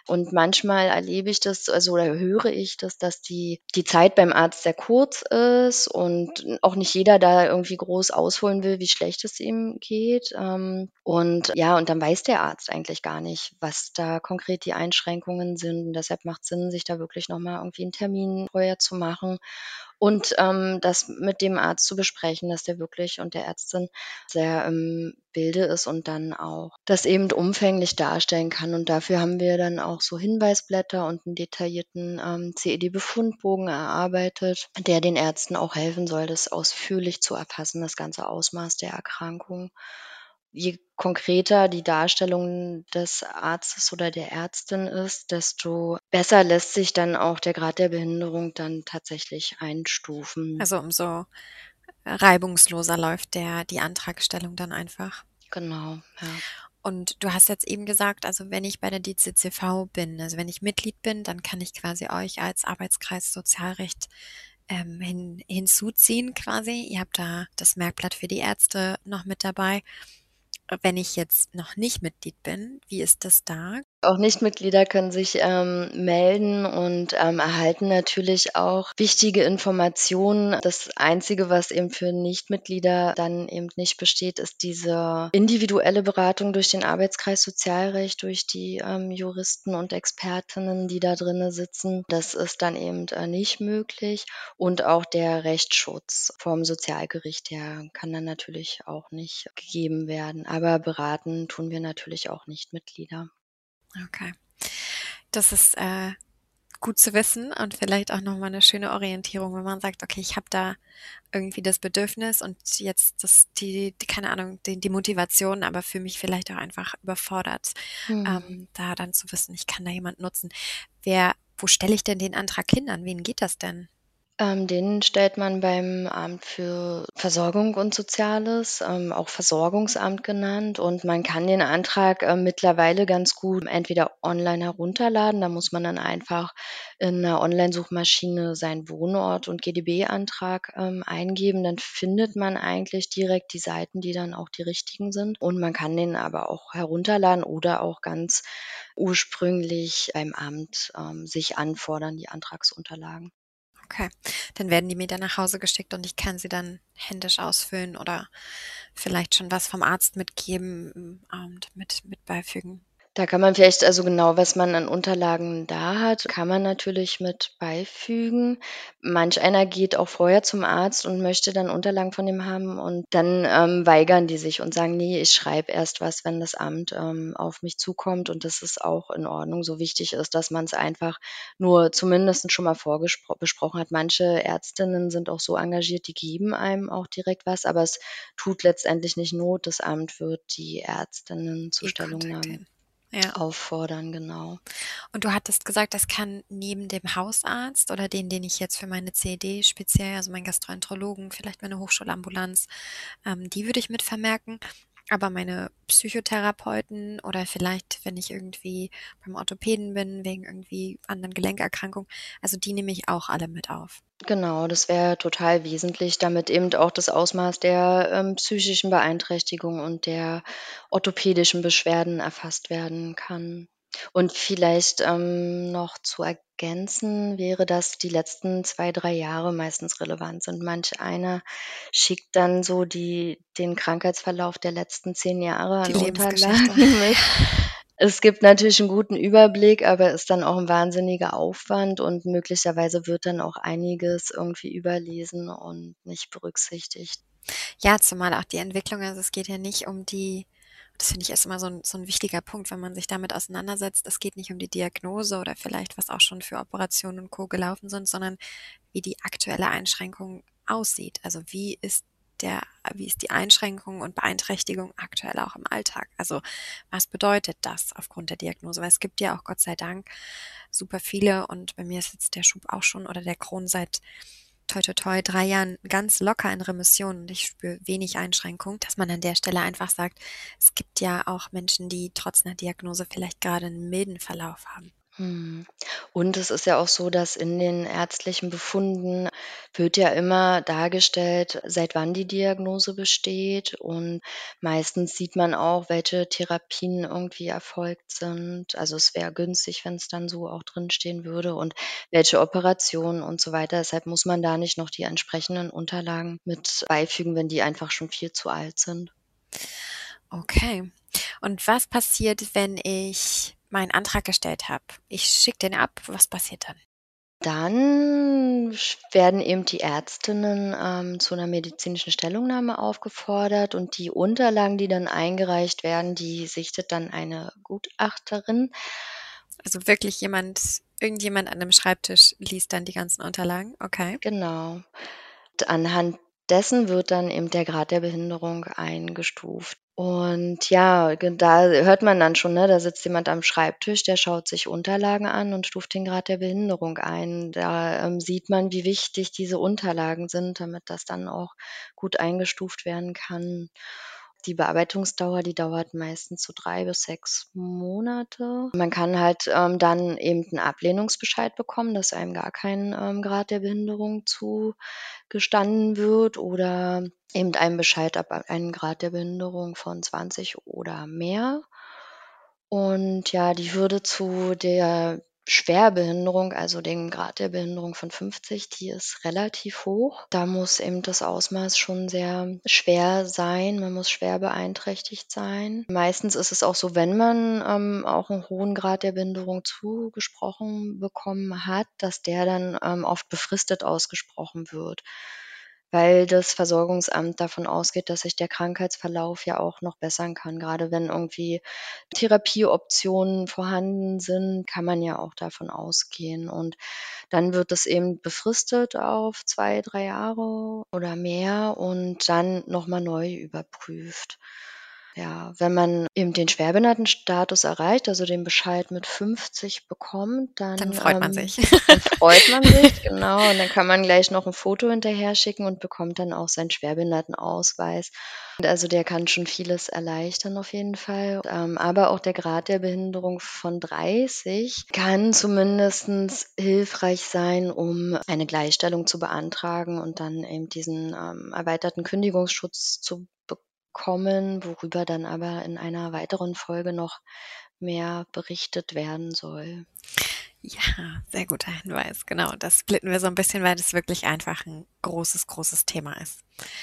Und manchmal erlebe ich das, also oder höre ich das, dass die die Zeit beim Arzt sehr kurz ist und auch nicht jeder da irgendwie groß ausholen will, wie schlecht es ihm geht. Ähm, und ja, und dann weiß der Arzt eigentlich gar nicht, was da konkret die Einschränkungen sind. Und deshalb macht Sinn, sich da wirklich noch mal irgendwie einen Termin vorher zu machen und, ähm, das mit dem Arzt zu besprechen, dass der wirklich und der Ärztin sehr im Bilde ist und dann auch das eben umfänglich darstellen kann. Und dafür haben wir dann auch so Hinweisblätter und einen detaillierten, ähm, C E D-Befundbogen erarbeitet, der den Ärzten auch helfen soll, das ausführlich zu erfassen, das ganze Ausmaß der Erkrankung. Je konkreter die Darstellung des Arztes oder der Ärztin ist, desto besser lässt sich dann auch der Grad der Behinderung dann tatsächlich einstufen. Also umso reibungsloser läuft der die Antragstellung dann einfach. Genau, ja. Und du hast jetzt eben gesagt, also wenn ich bei der D C C V bin, also wenn ich Mitglied bin, dann kann ich quasi euch als Arbeitskreis Sozialrecht ähm, hin, hinzuziehen quasi. Ihr habt da das Merkblatt für die Ärzte noch mit dabei. Wenn ich jetzt noch nicht Mitglied bin, wie ist das da? Auch Nichtmitglieder können sich, ähm, melden und, ähm, erhalten natürlich auch wichtige Informationen. Das Einzige, was eben für Nichtmitglieder dann eben nicht besteht, ist diese individuelle Beratung durch den Arbeitskreis Sozialrecht, durch die, ähm, Juristen und Expertinnen, die da drinnen sitzen. Das ist dann eben, äh, nicht möglich. Und auch der Rechtsschutz vorm Sozialgericht, der kann dann natürlich auch nicht gegeben werden. Aber beraten tun wir natürlich auch Nichtmitglieder. Okay. Das ist äh, gut zu wissen und vielleicht auch nochmal eine schöne Orientierung, wenn man sagt, okay, ich habe da irgendwie das Bedürfnis und jetzt das die die keine Ahnung, die die Motivation, aber fühle mich vielleicht auch einfach überfordert, Mhm. ähm, da dann zu wissen, ich kann da jemanden nutzen. Wer wo stelle ich denn den Antrag hin? An wen geht das denn? Ähm, den stellt man beim Amt für Versorgung und Soziales, ähm, auch Versorgungsamt genannt. Und man kann den Antrag, äh, mittlerweile ganz gut entweder online herunterladen. Da muss man dann einfach in 'ner Onlinesuchmaschine seinen Wohnort und G D B-Antrag, ähm, eingeben. Dann findet man eigentlich direkt die Seiten, die dann auch die richtigen sind. Und man kann den aber auch herunterladen oder auch ganz ursprünglich beim Amt, ähm, sich anfordern, die Antragsunterlagen. Okay, dann werden die mir dann nach Hause geschickt und ich kann sie dann händisch ausfüllen oder vielleicht schon was vom Arzt mitgeben, hm, und mit mit beifügen. Da kann man vielleicht, also genau, was man an Unterlagen da hat, kann man natürlich mit beifügen. Manch einer geht auch vorher zum Arzt und möchte dann Unterlagen von dem haben und dann, ähm, weigern die sich und sagen: „Ne, ich schreibe erst was, wenn das Amt, ähm, auf mich zukommt." Und das ist auch in Ordnung. So wichtig ist, dass man's einfach nur zumindest schon mal vorgespro besprochen hat. Manche Ärztinnen sind auch so engagiert, die geben einem auch direkt was, aber es tut letztendlich nicht Not. Das Amt wird die Ärztinnen zu Eh Stellungnahmen kontaktieren. Ja. auffordern, genau. Und du hattest gesagt, das kann neben dem Hausarzt oder den, den ich jetzt für meine C E D speziell, also meinen Gastroenterologen, vielleicht meine Hochschulambulanz, ähm, die würde ich mit vermerken. Aber meine Psychotherapeuten oder vielleicht, wenn ich irgendwie beim Orthopäden bin, wegen irgendwie anderen Gelenkerkrankungen, also die nehme ich auch alle mit auf. Genau, das wäre total wesentlich, damit eben auch das Ausmaß der, ähm, psychischen Beeinträchtigung und der orthopädischen Beschwerden erfasst werden kann. Und vielleicht, ähm, noch zu ergänzen wäre, dass die letzten zwei drei Jahre meistens relevant sind. Manch einer schickt dann so die den Krankheitsverlauf der letzten zehn Jahre Die an Lebensgeschichte. Unterlagen mit. Es gibt natürlich 'n guten Überblick, aber ist dann auch 'n wahnsinniger Aufwand und möglicherweise wird dann auch einiges irgendwie überlesen und nicht berücksichtigt. Ja, zumal auch die Entwicklung, also es geht ja nicht um die, das finde ich ist immer so 'n so 'n wichtiger Punkt, wenn man sich damit auseinandersetzt. Es geht nicht um die Diagnose oder vielleicht, was auch schon für Operationen und Co. gelaufen sind, sondern wie die aktuelle Einschränkung aussieht. Also, wie ist der wie ist die Einschränkung und Beeinträchtigung aktuell auch im Alltag? Also, was bedeutet das aufgrund der Diagnose? Weil es gibt ja auch Gott sei Dank super viele und bei mir ist jetzt der Schub auch schon oder der Crohn seit toi toi toi drei Jahren ganz locker in Remission und ich spüre wenig Einschränkung, dass man an der Stelle einfach sagt, es gibt ja auch Menschen, die trotz 'ner Diagnose vielleicht gerade 'n milden Verlauf haben. Mhm. Und es ist ja auch so, dass in den ärztlichen Befunden wird ja immer dargestellt, seit wann die Diagnose besteht. Und meistens sieht man auch, welche Therapien irgendwie erfolgt sind. Also, es wäre günstig, wenn es dann so auch drinstehen würde und welche Operationen und so weiter. Deshalb muss man da nicht noch die entsprechenden Unterlagen mit beifügen, wenn die einfach schon viel zu alt sind. Okay. Und was passiert, wenn ich meinen Antrag gestellt habe? Ich schicke den ab. Was passiert dann? Dann sch werden eben die Ärztinnen, ähm, zu 'ner medizinischen Stellungnahme aufgefordert und die Unterlagen, die dann eingereicht werden, die sichtet dann eine Gutachterin. Also wirklich jemand irgendjemand an 'nem Schreibtisch liest dann die ganzen Unterlagen? Okay. Genau. Und anhand dessen wird dann eben der Grad der Behinderung eingestuft. Und ja, ge da hört man dann schon, ne, da sitzt jemand am Schreibtisch, der schaut sich Unterlagen an und stuft den Grad der Behinderung ein. Da, ähm, sieht man, wie wichtig diese Unterlagen sind, damit das dann auch gut eingestuft werden kann. Die Bearbeitungsdauer, die dauert meistens so drei bis sechs Monate. Man kann halt, ähm, dann eben 'n Ablehnungsbescheid bekommen, dass einem gar kein, ähm, Grad der Behinderung zugestanden wird oder eben einen Bescheid ab einem Grad der Behinderung von zwanzig oder mehr. Und ja, die Hürde zu der Schwerbehinderung, also dem Grad der Behinderung von fünfzig, die ist relativ hoch. Da muss eben das Ausmaß schon sehr schwer sein. Man muss schwer beeinträchtigt sein. Meistens ist es auch so, wenn man, ähm, auch 'n hohen Grad der Behinderung zugesprochen bekommen hat, dass der dann, ähm, oft befristet ausgesprochen wird, weil das Versorgungsamt davon ausgeht, dass sich der Krankheitsverlauf ja auch noch bessern kann. Grade wenn irgendwie Therapieoptionen vorhanden sind, kann man ja auch davon ausgehen. Und dann wird es eben befristet auf zwei, drei Jahre oder mehr und dann noch mal neu überprüft. Ja, wenn man eben den Schwerbehindertenstatus erreicht, also den Bescheid mit fünfzig bekommt, Dann dann, freut man ähm sich. dann freut man sich, genau. Und dann kann man gleich noch 'n Foto hinterher schicken und bekommt dann auch seinen Schwerbehindertenausweis. Und also der kann schon vieles erleichtern auf jeden Fall. Ähm, aber auch der Grad der Behinderung von dreißig kann zumindestens hilfreich sein, um eine Gleichstellung zu beantragen und dann eben diesen, ähm, erweiterten Kündigungsschutz zu bekommen, worüber dann aber in einer weiteren Folge noch mehr berichtet werden soll. Ja, sehr guter Hinweis. Genau, das splitten wir so 'n bisschen, weil das wirklich einfach 'n großes, großes Thema ist.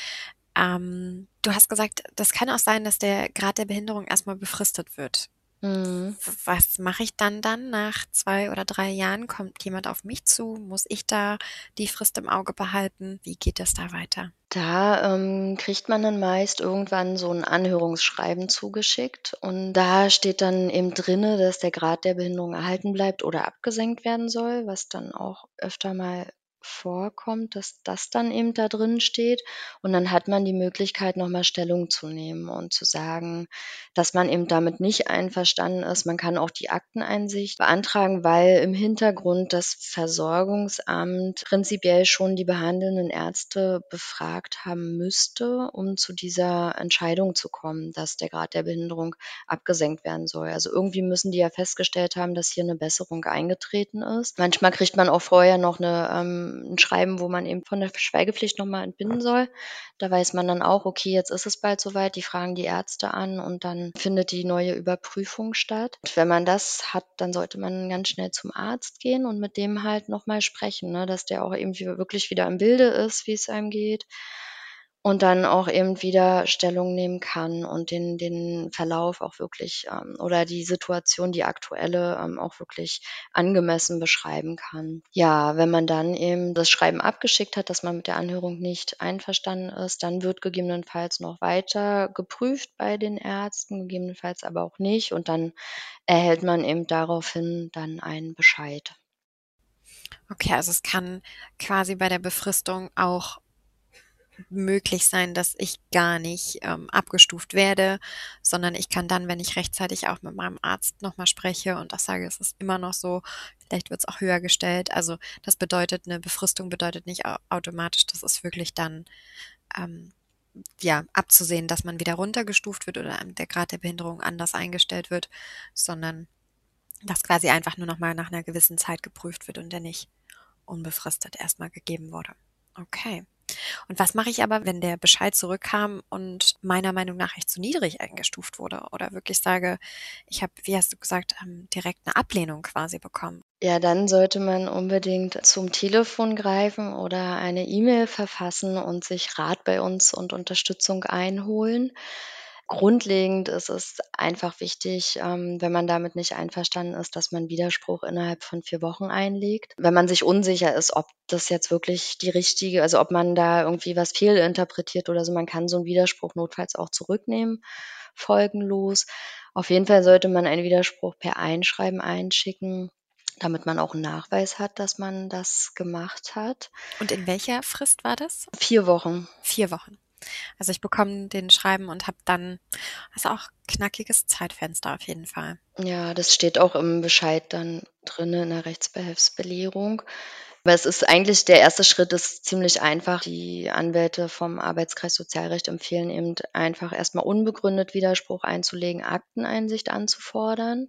Ähm, du hast gesagt, das kann auch sein, dass der Grad der Behinderung erst mal befristet wird. Mhm. W was mache ich dann dann nach zwei oder drei Jahren? Kommt jemand auf mich zu? Muss ich da die Frist im Auge behalten? Wie geht das da weiter? Da, ähm, kriegt man dann meist irgendwann so 'n Anhörungsschreiben zugeschickt und da steht dann eben drinne, dass der Grad der Behinderung erhalten bleibt oder abgesenkt werden soll, was dann auch öfter mal vorkommt, dass das dann eben da drin steht. Und dann hat man die Möglichkeit, noch mal Stellung zu nehmen und zu sagen, dass man eben damit nicht einverstanden ist. Man kann auch die Akteneinsicht beantragen, weil im Hintergrund das Versorgungsamt prinzipiell schon die behandelnden Ärzte befragt haben müsste, um zu dieser Entscheidung zu kommen, dass der Grad der Behinderung abgesenkt werden soll. Also, irgendwie müssen die ja festgestellt haben, dass hier 'ne Besserung eingetreten ist. Manchmal kriegt man auch vorher noch 'ne ähm, 'n Schreiben, wo man eben von der Schweigepflicht noch mal entbinden soll. Da weiß man dann auch, okay, jetzt ist es bald so weit, die fragen die Ärzte an und dann findet die neue Überprüfung statt. Wenn man das hat, dann sollte man ganz schnell zum Arzt gehen und mit dem halt noch mal sprechen, ne, dass der auch irgendwie wirklich wieder im Bilde ist, wie's einem geht und dann auch eben wieder Stellung nehmen kann und den den Verlauf auch wirklich, ähm oder die Situation, die aktuelle, ähm, auch wirklich angemessen beschreiben kann. Ja, wenn man dann eben das Schreiben abgeschickt hat, dass man mit der Anhörung nicht einverstanden ist, dann wird gegebenenfalls noch weiter geprüft bei den Ärzten, gegebenenfalls aber auch nicht und dann erhält man eben daraufhin dann einen Bescheid. Okay, also es kann quasi bei der Befristung auch möglich sein, dass ich gar nicht, ähm, abgestuft werde, sondern ich kann dann, wenn ich rechtzeitig auch mit meinem Arzt noch mal spreche und auch sage, es ist immer noch so, vielleicht wird's auch höher gestellt. Also, das bedeutet 'ne Befristung bedeutet nicht au automatisch, dass es wirklich dann, ähm, ja, abzusehen, dass man wieder runtergestuft wird oder, ähm, der Grad der Behinderung anders eingestellt wird, sondern dass quasi einfach nur noch mal nach einer gewissen Zeit geprüft wird und der nicht unbefristet erstmal gegeben wurde. Okay. Und was mache ich aber, wenn der Bescheid zurückkam und meiner Meinung nach echt zu niedrig eingestuft wurde oder wirklich sage, ich habe, wie hast du gesagt, ähm, direkt eine Ablehnung quasi bekommen? Ja, dann sollte man unbedingt zum Telefon greifen oder eine E-Mail verfassen und sich Rat bei uns und Unterstützung einholen. Grundlegend ist es einfach wichtig, ähm, wenn man damit nicht einverstanden ist, dass man Widerspruch innerhalb von vier Wochen einlegt. Wenn man sich unsicher ist, ob das jetzt wirklich die richtige, also ob man da irgendwie was fehlinterpretiert oder so, man kann so 'n Widerspruch notfalls auch zurücknehmen, folgenlos. Auf jeden Fall sollte man einen Widerspruch per Einschreiben einschicken, damit man auch 'n Nachweis hat, dass man das gemacht hat. Und in welcher Frist war das? vier Wochen. Vier Wochen. Also, ich bekomme den Schreiben und habe dann, also, auch knackiges Zeitfenster auf jeden Fall. Ja, das steht auch im Bescheid dann drinne in der Rechtsbehelfsbelehrung. Aber es ist eigentlich, der erste Schritt ist ziemlich einfach. Die Anwälte vom Arbeitskreis Sozialrecht empfehlen eben einfach erst mal unbegründet Widerspruch einzulegen, Akteneinsicht anzufordern.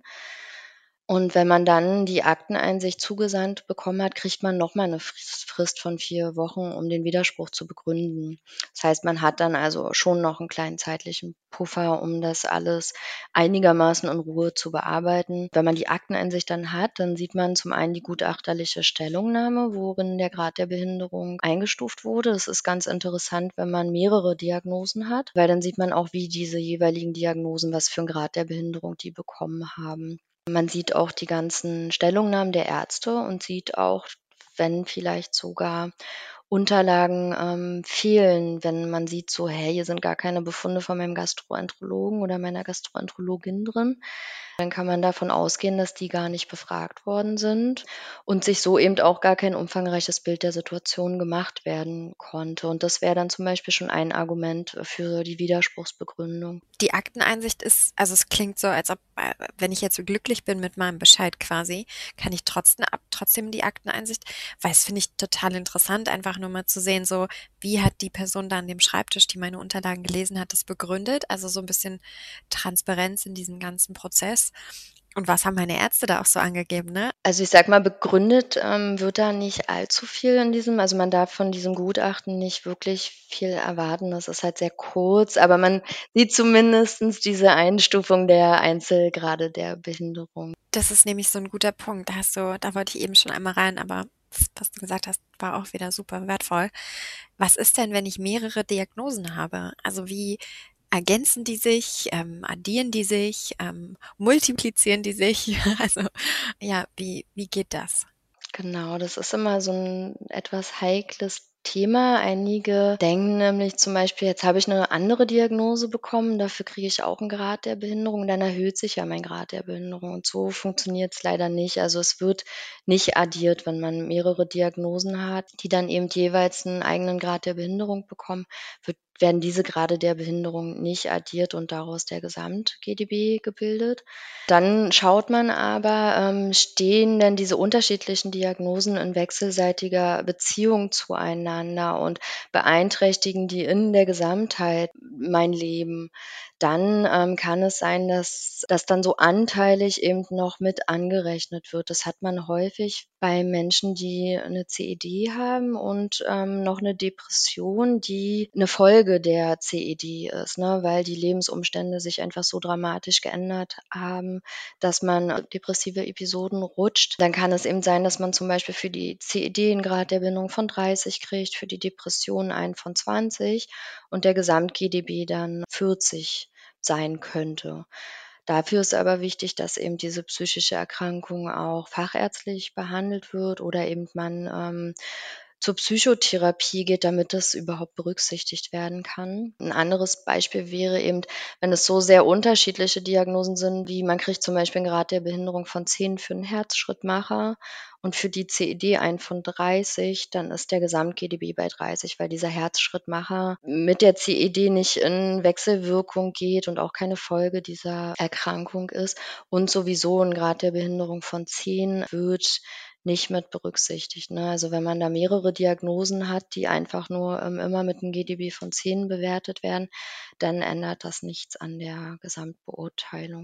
Und wenn man dann die Akteneinsicht zugesandt bekommen hat, kriegt man noch mal 'ne Fris Frist von vier Wochen, um den Widerspruch zu begründen. Das heißt, man hat dann also schon noch 'n kleinen zeitlichen Puffer, um das alles einigermaßen in Ruhe zu bearbeiten. Wenn man die Akteneinsicht dann hat, dann sieht man zum einen die gutachterliche Stellungnahme, worin der Grad der Behinderung eingestuft wurde. Das ist ganz interessant, wenn man mehrere Diagnosen hat, weil dann sieht man auch, wie diese jeweiligen Diagnosen, was für 'n Grad der Behinderung die bekommen haben. Man sieht auch die ganzen Stellungnahmen der Ärzte und sieht auch, wenn vielleicht sogar Unterlagen, ähm, fehlen, wenn man sieht so: „Hey, hier sind gar keine Befunde von meinem Gastroenterologen oder meiner Gastroenterologin drin.“ Dann kann man davon ausgehen, dass die gar nicht befragt worden sind und sich so eben auch gar kein umfangreiches Bild der Situation gemacht werden konnte. Und das wäre dann zum Beispiel schon ein Argument für die Widerspruchsbegründung. Die Akteneinsicht ist, also, es klingt so, als ob, äh, wenn ich jetzt so glücklich bin mit meinem Bescheid quasi, kann ich trotzdem ab trotzdem die Akteneinsicht, weil das finde ich total interessant, einfach nur mal zu sehen, so, wie hat die Person da an dem Schreibtisch, die meine Unterlagen gelesen hat, das begründet? Also, so ein bisschen Transparenz in diesem ganzen Prozess. Und was haben meine Ärzte da auch so angegeben, ne? Also, ich sage mal, begründet, ähm, wird da nicht allzu viel in diesem, also, man darf von diesem Gutachten nicht wirklich viel erwarten. Das ist halt sehr kurz, aber man sieht zumindestens diese Einstufung der Einzelgrade der Behinderung. Das ist nämlich so 'n guter Punkt. Da hast du da wollte ich eben schon einmal rein, aber das, was du gesagt hast, war auch wieder super wertvoll. Was ist denn, wenn ich mehrere Diagnosen habe? Also, wie ergänzen die sich? Ähm, addieren die sich? Ähm, multiplizieren die sich? Also, ja, wie wie geht das? Genau, das ist immer so 'n etwas heikles Thema. Einige denken nämlich zum Beispiel: „Jetzt habe ich 'ne andere Diagnose bekommen, dafür kriege ich auch 'n Grad der Behinderung, dann erhöht sich ja mein Grad der Behinderung.“ Und so funktioniert's leider nicht. Also, es wird nicht addiert, wenn man mehrere Diagnosen hat, die dann eben jeweils 'n eigenen Grad der Behinderung bekommen, wird werden diese Grade der Behinderung nicht addiert und daraus der Gesamt-G D B gebildet. Dann schaut man aber, ähm, stehen denn diese unterschiedlichen Diagnosen in wechselseitiger Beziehung zueinander und beeinträchtigen die in der Gesamtheit mein Leben? Dann, ähm, kann es sein, dass das dann so anteilig eben noch mit angerechnet wird. Das hat man häufig bei Menschen, die 'ne C E D haben und, ähm, noch 'ne Depression, die 'ne Folge der C E D ist, ne, weil die Lebensumstände sich einfach so dramatisch geändert haben, dass man depressive Episoden rutscht. Dann kann es eben sein, dass man zum Beispiel für die C E D 'n Grad der Behinderung von dreißig kriegt, für die Depression einen von zwanzig und der Gesamt-G D B dann vierzig sein könnte. Dafür ist aber wichtig, dass eben diese psychische Erkrankung auch fachärztlich behandelt wird oder eben man, ähm, zur Psychotherapie geht, damit das überhaupt berücksichtigt werden kann. 'N anderes Beispiel wäre eben, wenn es so sehr unterschiedliche Diagnosen sind, wie man kriegt zum Beispiel 'n Grad der Behinderung von zehn für 'n Herzschrittmacher und für die C E D einen von dreißig, dann ist der Gesamt-G D B bei dreißig, weil dieser Herzschrittmacher mit der C E D nicht in Wechselwirkung geht und auch keine Folge dieser Erkrankung ist. Und sowieso 'n Grad der Behinderung von zehn wird nicht mit berücksichtigt, ne? Also, wenn man da mehrere Diagnosen hat, die einfach nur, ähm, immer mit 'nem G D B von zehn bewertet werden, dann ändert das nichts an der Gesamtbeurteilung.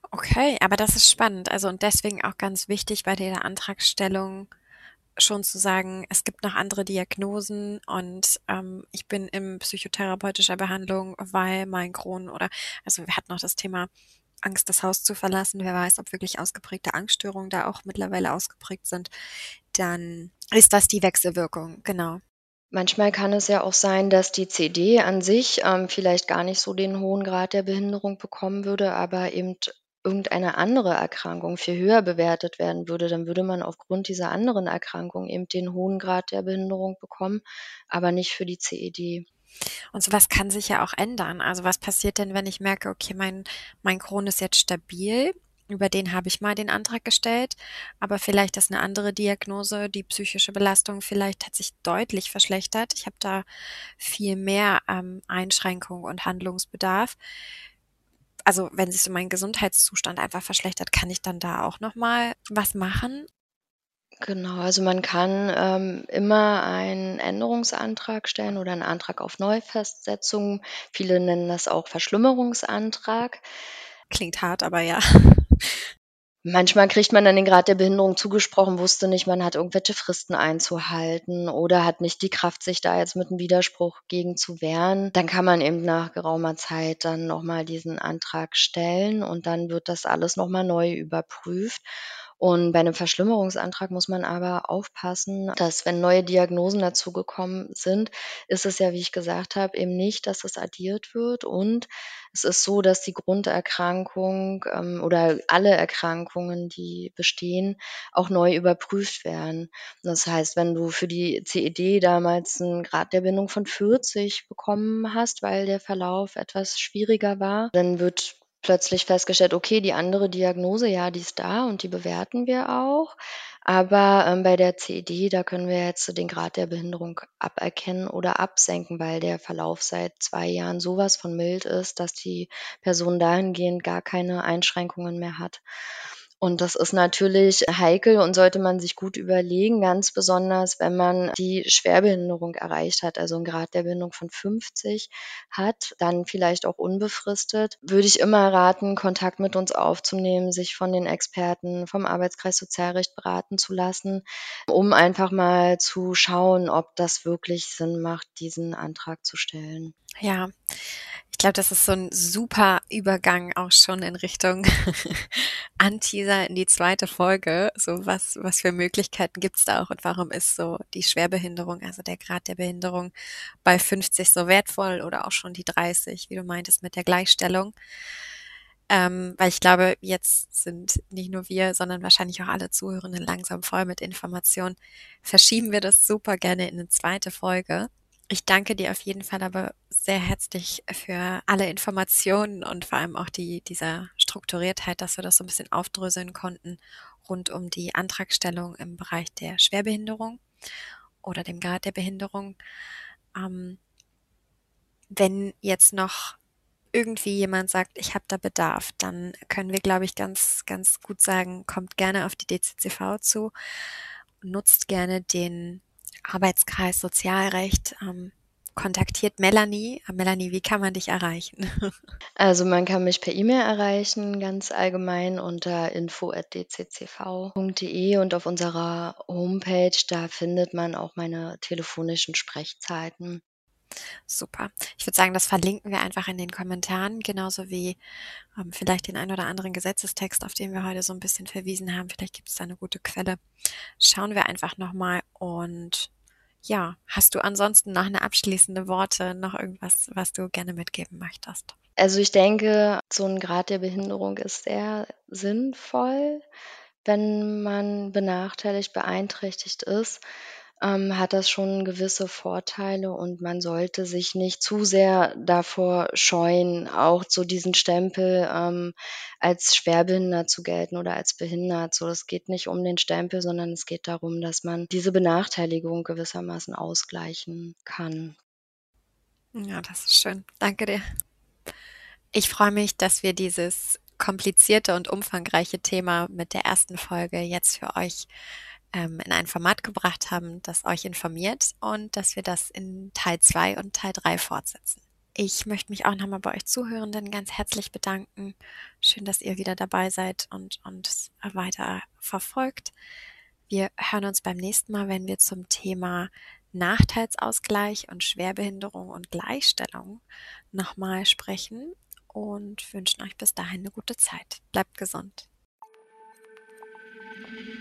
Okay, aber das ist spannend. Also und deswegen auch ganz wichtig bei der Antragstellung schon zu sagen, es gibt noch andere Diagnosen und ähm, ich bin in psychotherapeutischer Behandlung, weil mein Crohn oder also wir hatten noch das Thema Angst, das Haus zu verlassen. Wer weiß, ob wirklich ausgeprägte Angststörungen da auch mittlerweile ausgeprägt sind. Dann ist das die Wechselwirkung, genau. Manchmal kann es ja auch sein, dass die C D an sich, ähm, vielleicht gar nicht so den hohen Grad der Behinderung bekommen würde, aber eben irgendeine andere Erkrankung viel höher bewertet werden würde. Dann würde man aufgrund dieser anderen Erkrankung eben den hohen Grad der Behinderung bekommen, aber nicht für die C E D. Und sowas kann sich ja auch ändern. Also was passiert denn, wenn ich merke, okay, mein, mein Crohn ist jetzt stabil, über den habe ich mal den Antrag gestellt, aber vielleicht ist eine andere Diagnose, die psychische Belastung vielleicht hat sich deutlich verschlechtert. Ich habe da viel mehr ähm, Einschränkungen und Handlungsbedarf. Also wenn sich so mein Gesundheitszustand einfach verschlechtert, kann ich dann da auch noch mal was machen? Genau, also man kann, ähm, immer einen Änderungsantrag stellen oder einen Antrag auf Neufestsetzung. Viele nennen das auch Verschlimmerungsantrag. Klingt hart, aber ja. Manchmal kriegt man dann den Grad der Behinderung zugesprochen, wusste nicht, man hat irgendwelche Fristen einzuhalten oder hat nicht die Kraft, sich da jetzt mit 'nem Widerspruch gegen zu wehren. Dann kann man eben nach geraumer Zeit dann noch mal diesen Antrag stellen und dann wird das alles noch mal neu überprüft. Und bei 'nem Verschlimmerungsantrag muss man aber aufpassen, dass, wenn neue Diagnosen dazugekommen sind, ist es ja, wie ich gesagt habe, eben nicht, dass es addiert wird. Und es ist so, dass die Grunderkrankung, ähm, oder alle Erkrankungen, die bestehen, auch neu überprüft werden. Das heißt, wenn du für die C E D damals 'n Grad der Bindung von vierzig bekommen hast, weil der Verlauf etwas schwieriger war, dann wird plötzlich festgestellt: Okay, die andere Diagnose, ja, die ist da und die bewerten wir auch. Aber, ähm, bei der C E D, da können wir jetzt den Grad der Behinderung aberkennen oder absenken, weil der Verlauf seit zwei Jahren so was von mild ist, dass die Person dahingehend gar keine Einschränkungen mehr hat. Und das ist natürlich heikel und sollte man sich gut überlegen, ganz besonders, wenn man die Schwerbehinderung erreicht hat, also 'n Grad der Behinderung von fünfzig hat, dann vielleicht auch unbefristet, würde ich immer raten, Kontakt mit uns aufzunehmen, sich von den Experten vom Arbeitskreis Sozialrecht beraten zu lassen, um einfach mal zu schauen, ob das wirklich Sinn macht, diesen Antrag zu stellen. Ja, ich glaube, das ist so 'n super Übergang auch schon in Richtung Anteaser in die zweite Folge. So was was für Möglichkeiten gibt's da auch und warum ist so die Schwerbehinderung, also der Grad der Behinderung bei fünfzig so wertvoll oder auch schon die dreißig, wie du meintest mit der Gleichstellung. Ähm, weil ich glaube, jetzt sind nicht nur wir, sondern wahrscheinlich auch alle Zuhörenden langsam voll mit Informationen. Verschieben wir das super gerne in 'ne zweite Folge. Ich danke dir auf jeden Fall aber sehr herzlich für alle Informationen und vor allem auch die dieser Strukturiertheit, dass wir das so 'n bisschen aufdröseln konnten rund um die Antragstellung im Bereich der Schwerbehinderung oder dem Grad der Behinderung. Ähm wenn jetzt noch irgendwie jemand sagt: „Ich habe da Bedarf“, dann können wir, glaube ich, ganz, ganz gut sagen: „Kommt gerne auf die D C C V zu, nutzt gerne den Arbeitskreis Sozialrecht, ähm, kontaktiert Melanie. Melanie, wie kann man dich erreichen? Also, man kann mich per E-Mail erreichen, ganz allgemein unter info at d c c v punkt d e und auf unserer Homepage, da findet man auch meine telefonischen Sprechzeiten. Super. Ich würde sagen, das verlinken wir einfach in den Kommentaren, genauso wie, ähm, vielleicht den ein oder anderen Gesetzestext, auf den wir heute so 'n bisschen verwiesen haben. Vielleicht gibt's da 'ne gute Quelle. Schauen wir einfach noch mal und ja, hast du ansonsten noch 'ne abschließende Worte, noch irgendwas, was du gerne mitgeben möchtest? Also, ich denke, so 'n Grad der Behinderung ist sehr sinnvoll. Wenn man benachteiligt, beeinträchtigt ist, ähm, hat das schon gewisse Vorteile und man sollte sich nicht zu sehr davor scheuen, auch so diesen Stempel, ähm, als schwerbehindert zu gelten oder als behindert. So, es geht nicht um den Stempel, sondern es geht darum, dass man diese Benachteiligung gewissermaßen ausgleichen kann. Ja, das ist schön. Danke dir. Ich freue mich, dass wir dieses komplizierte und umfangreiche Thema mit der ersten Folge jetzt für euch, ähm, in ein Format gebracht haben, das euch informiert und dass wir das in Teil zwei und Teil drei fortsetzen. Ich möchte mich auch nochmal bei euch Zuhörenden ganz herzlich bedanken. Schön, dass ihr wieder dabei seid und uns weiter verfolgt. Wir hören uns beim nächsten Mal, wenn wir zum Thema Nachteilsausgleich und Schwerbehinderung und Gleichstellung nochmal sprechen und wünschen euch bis dahin eine gute Zeit. Bleibt gesund.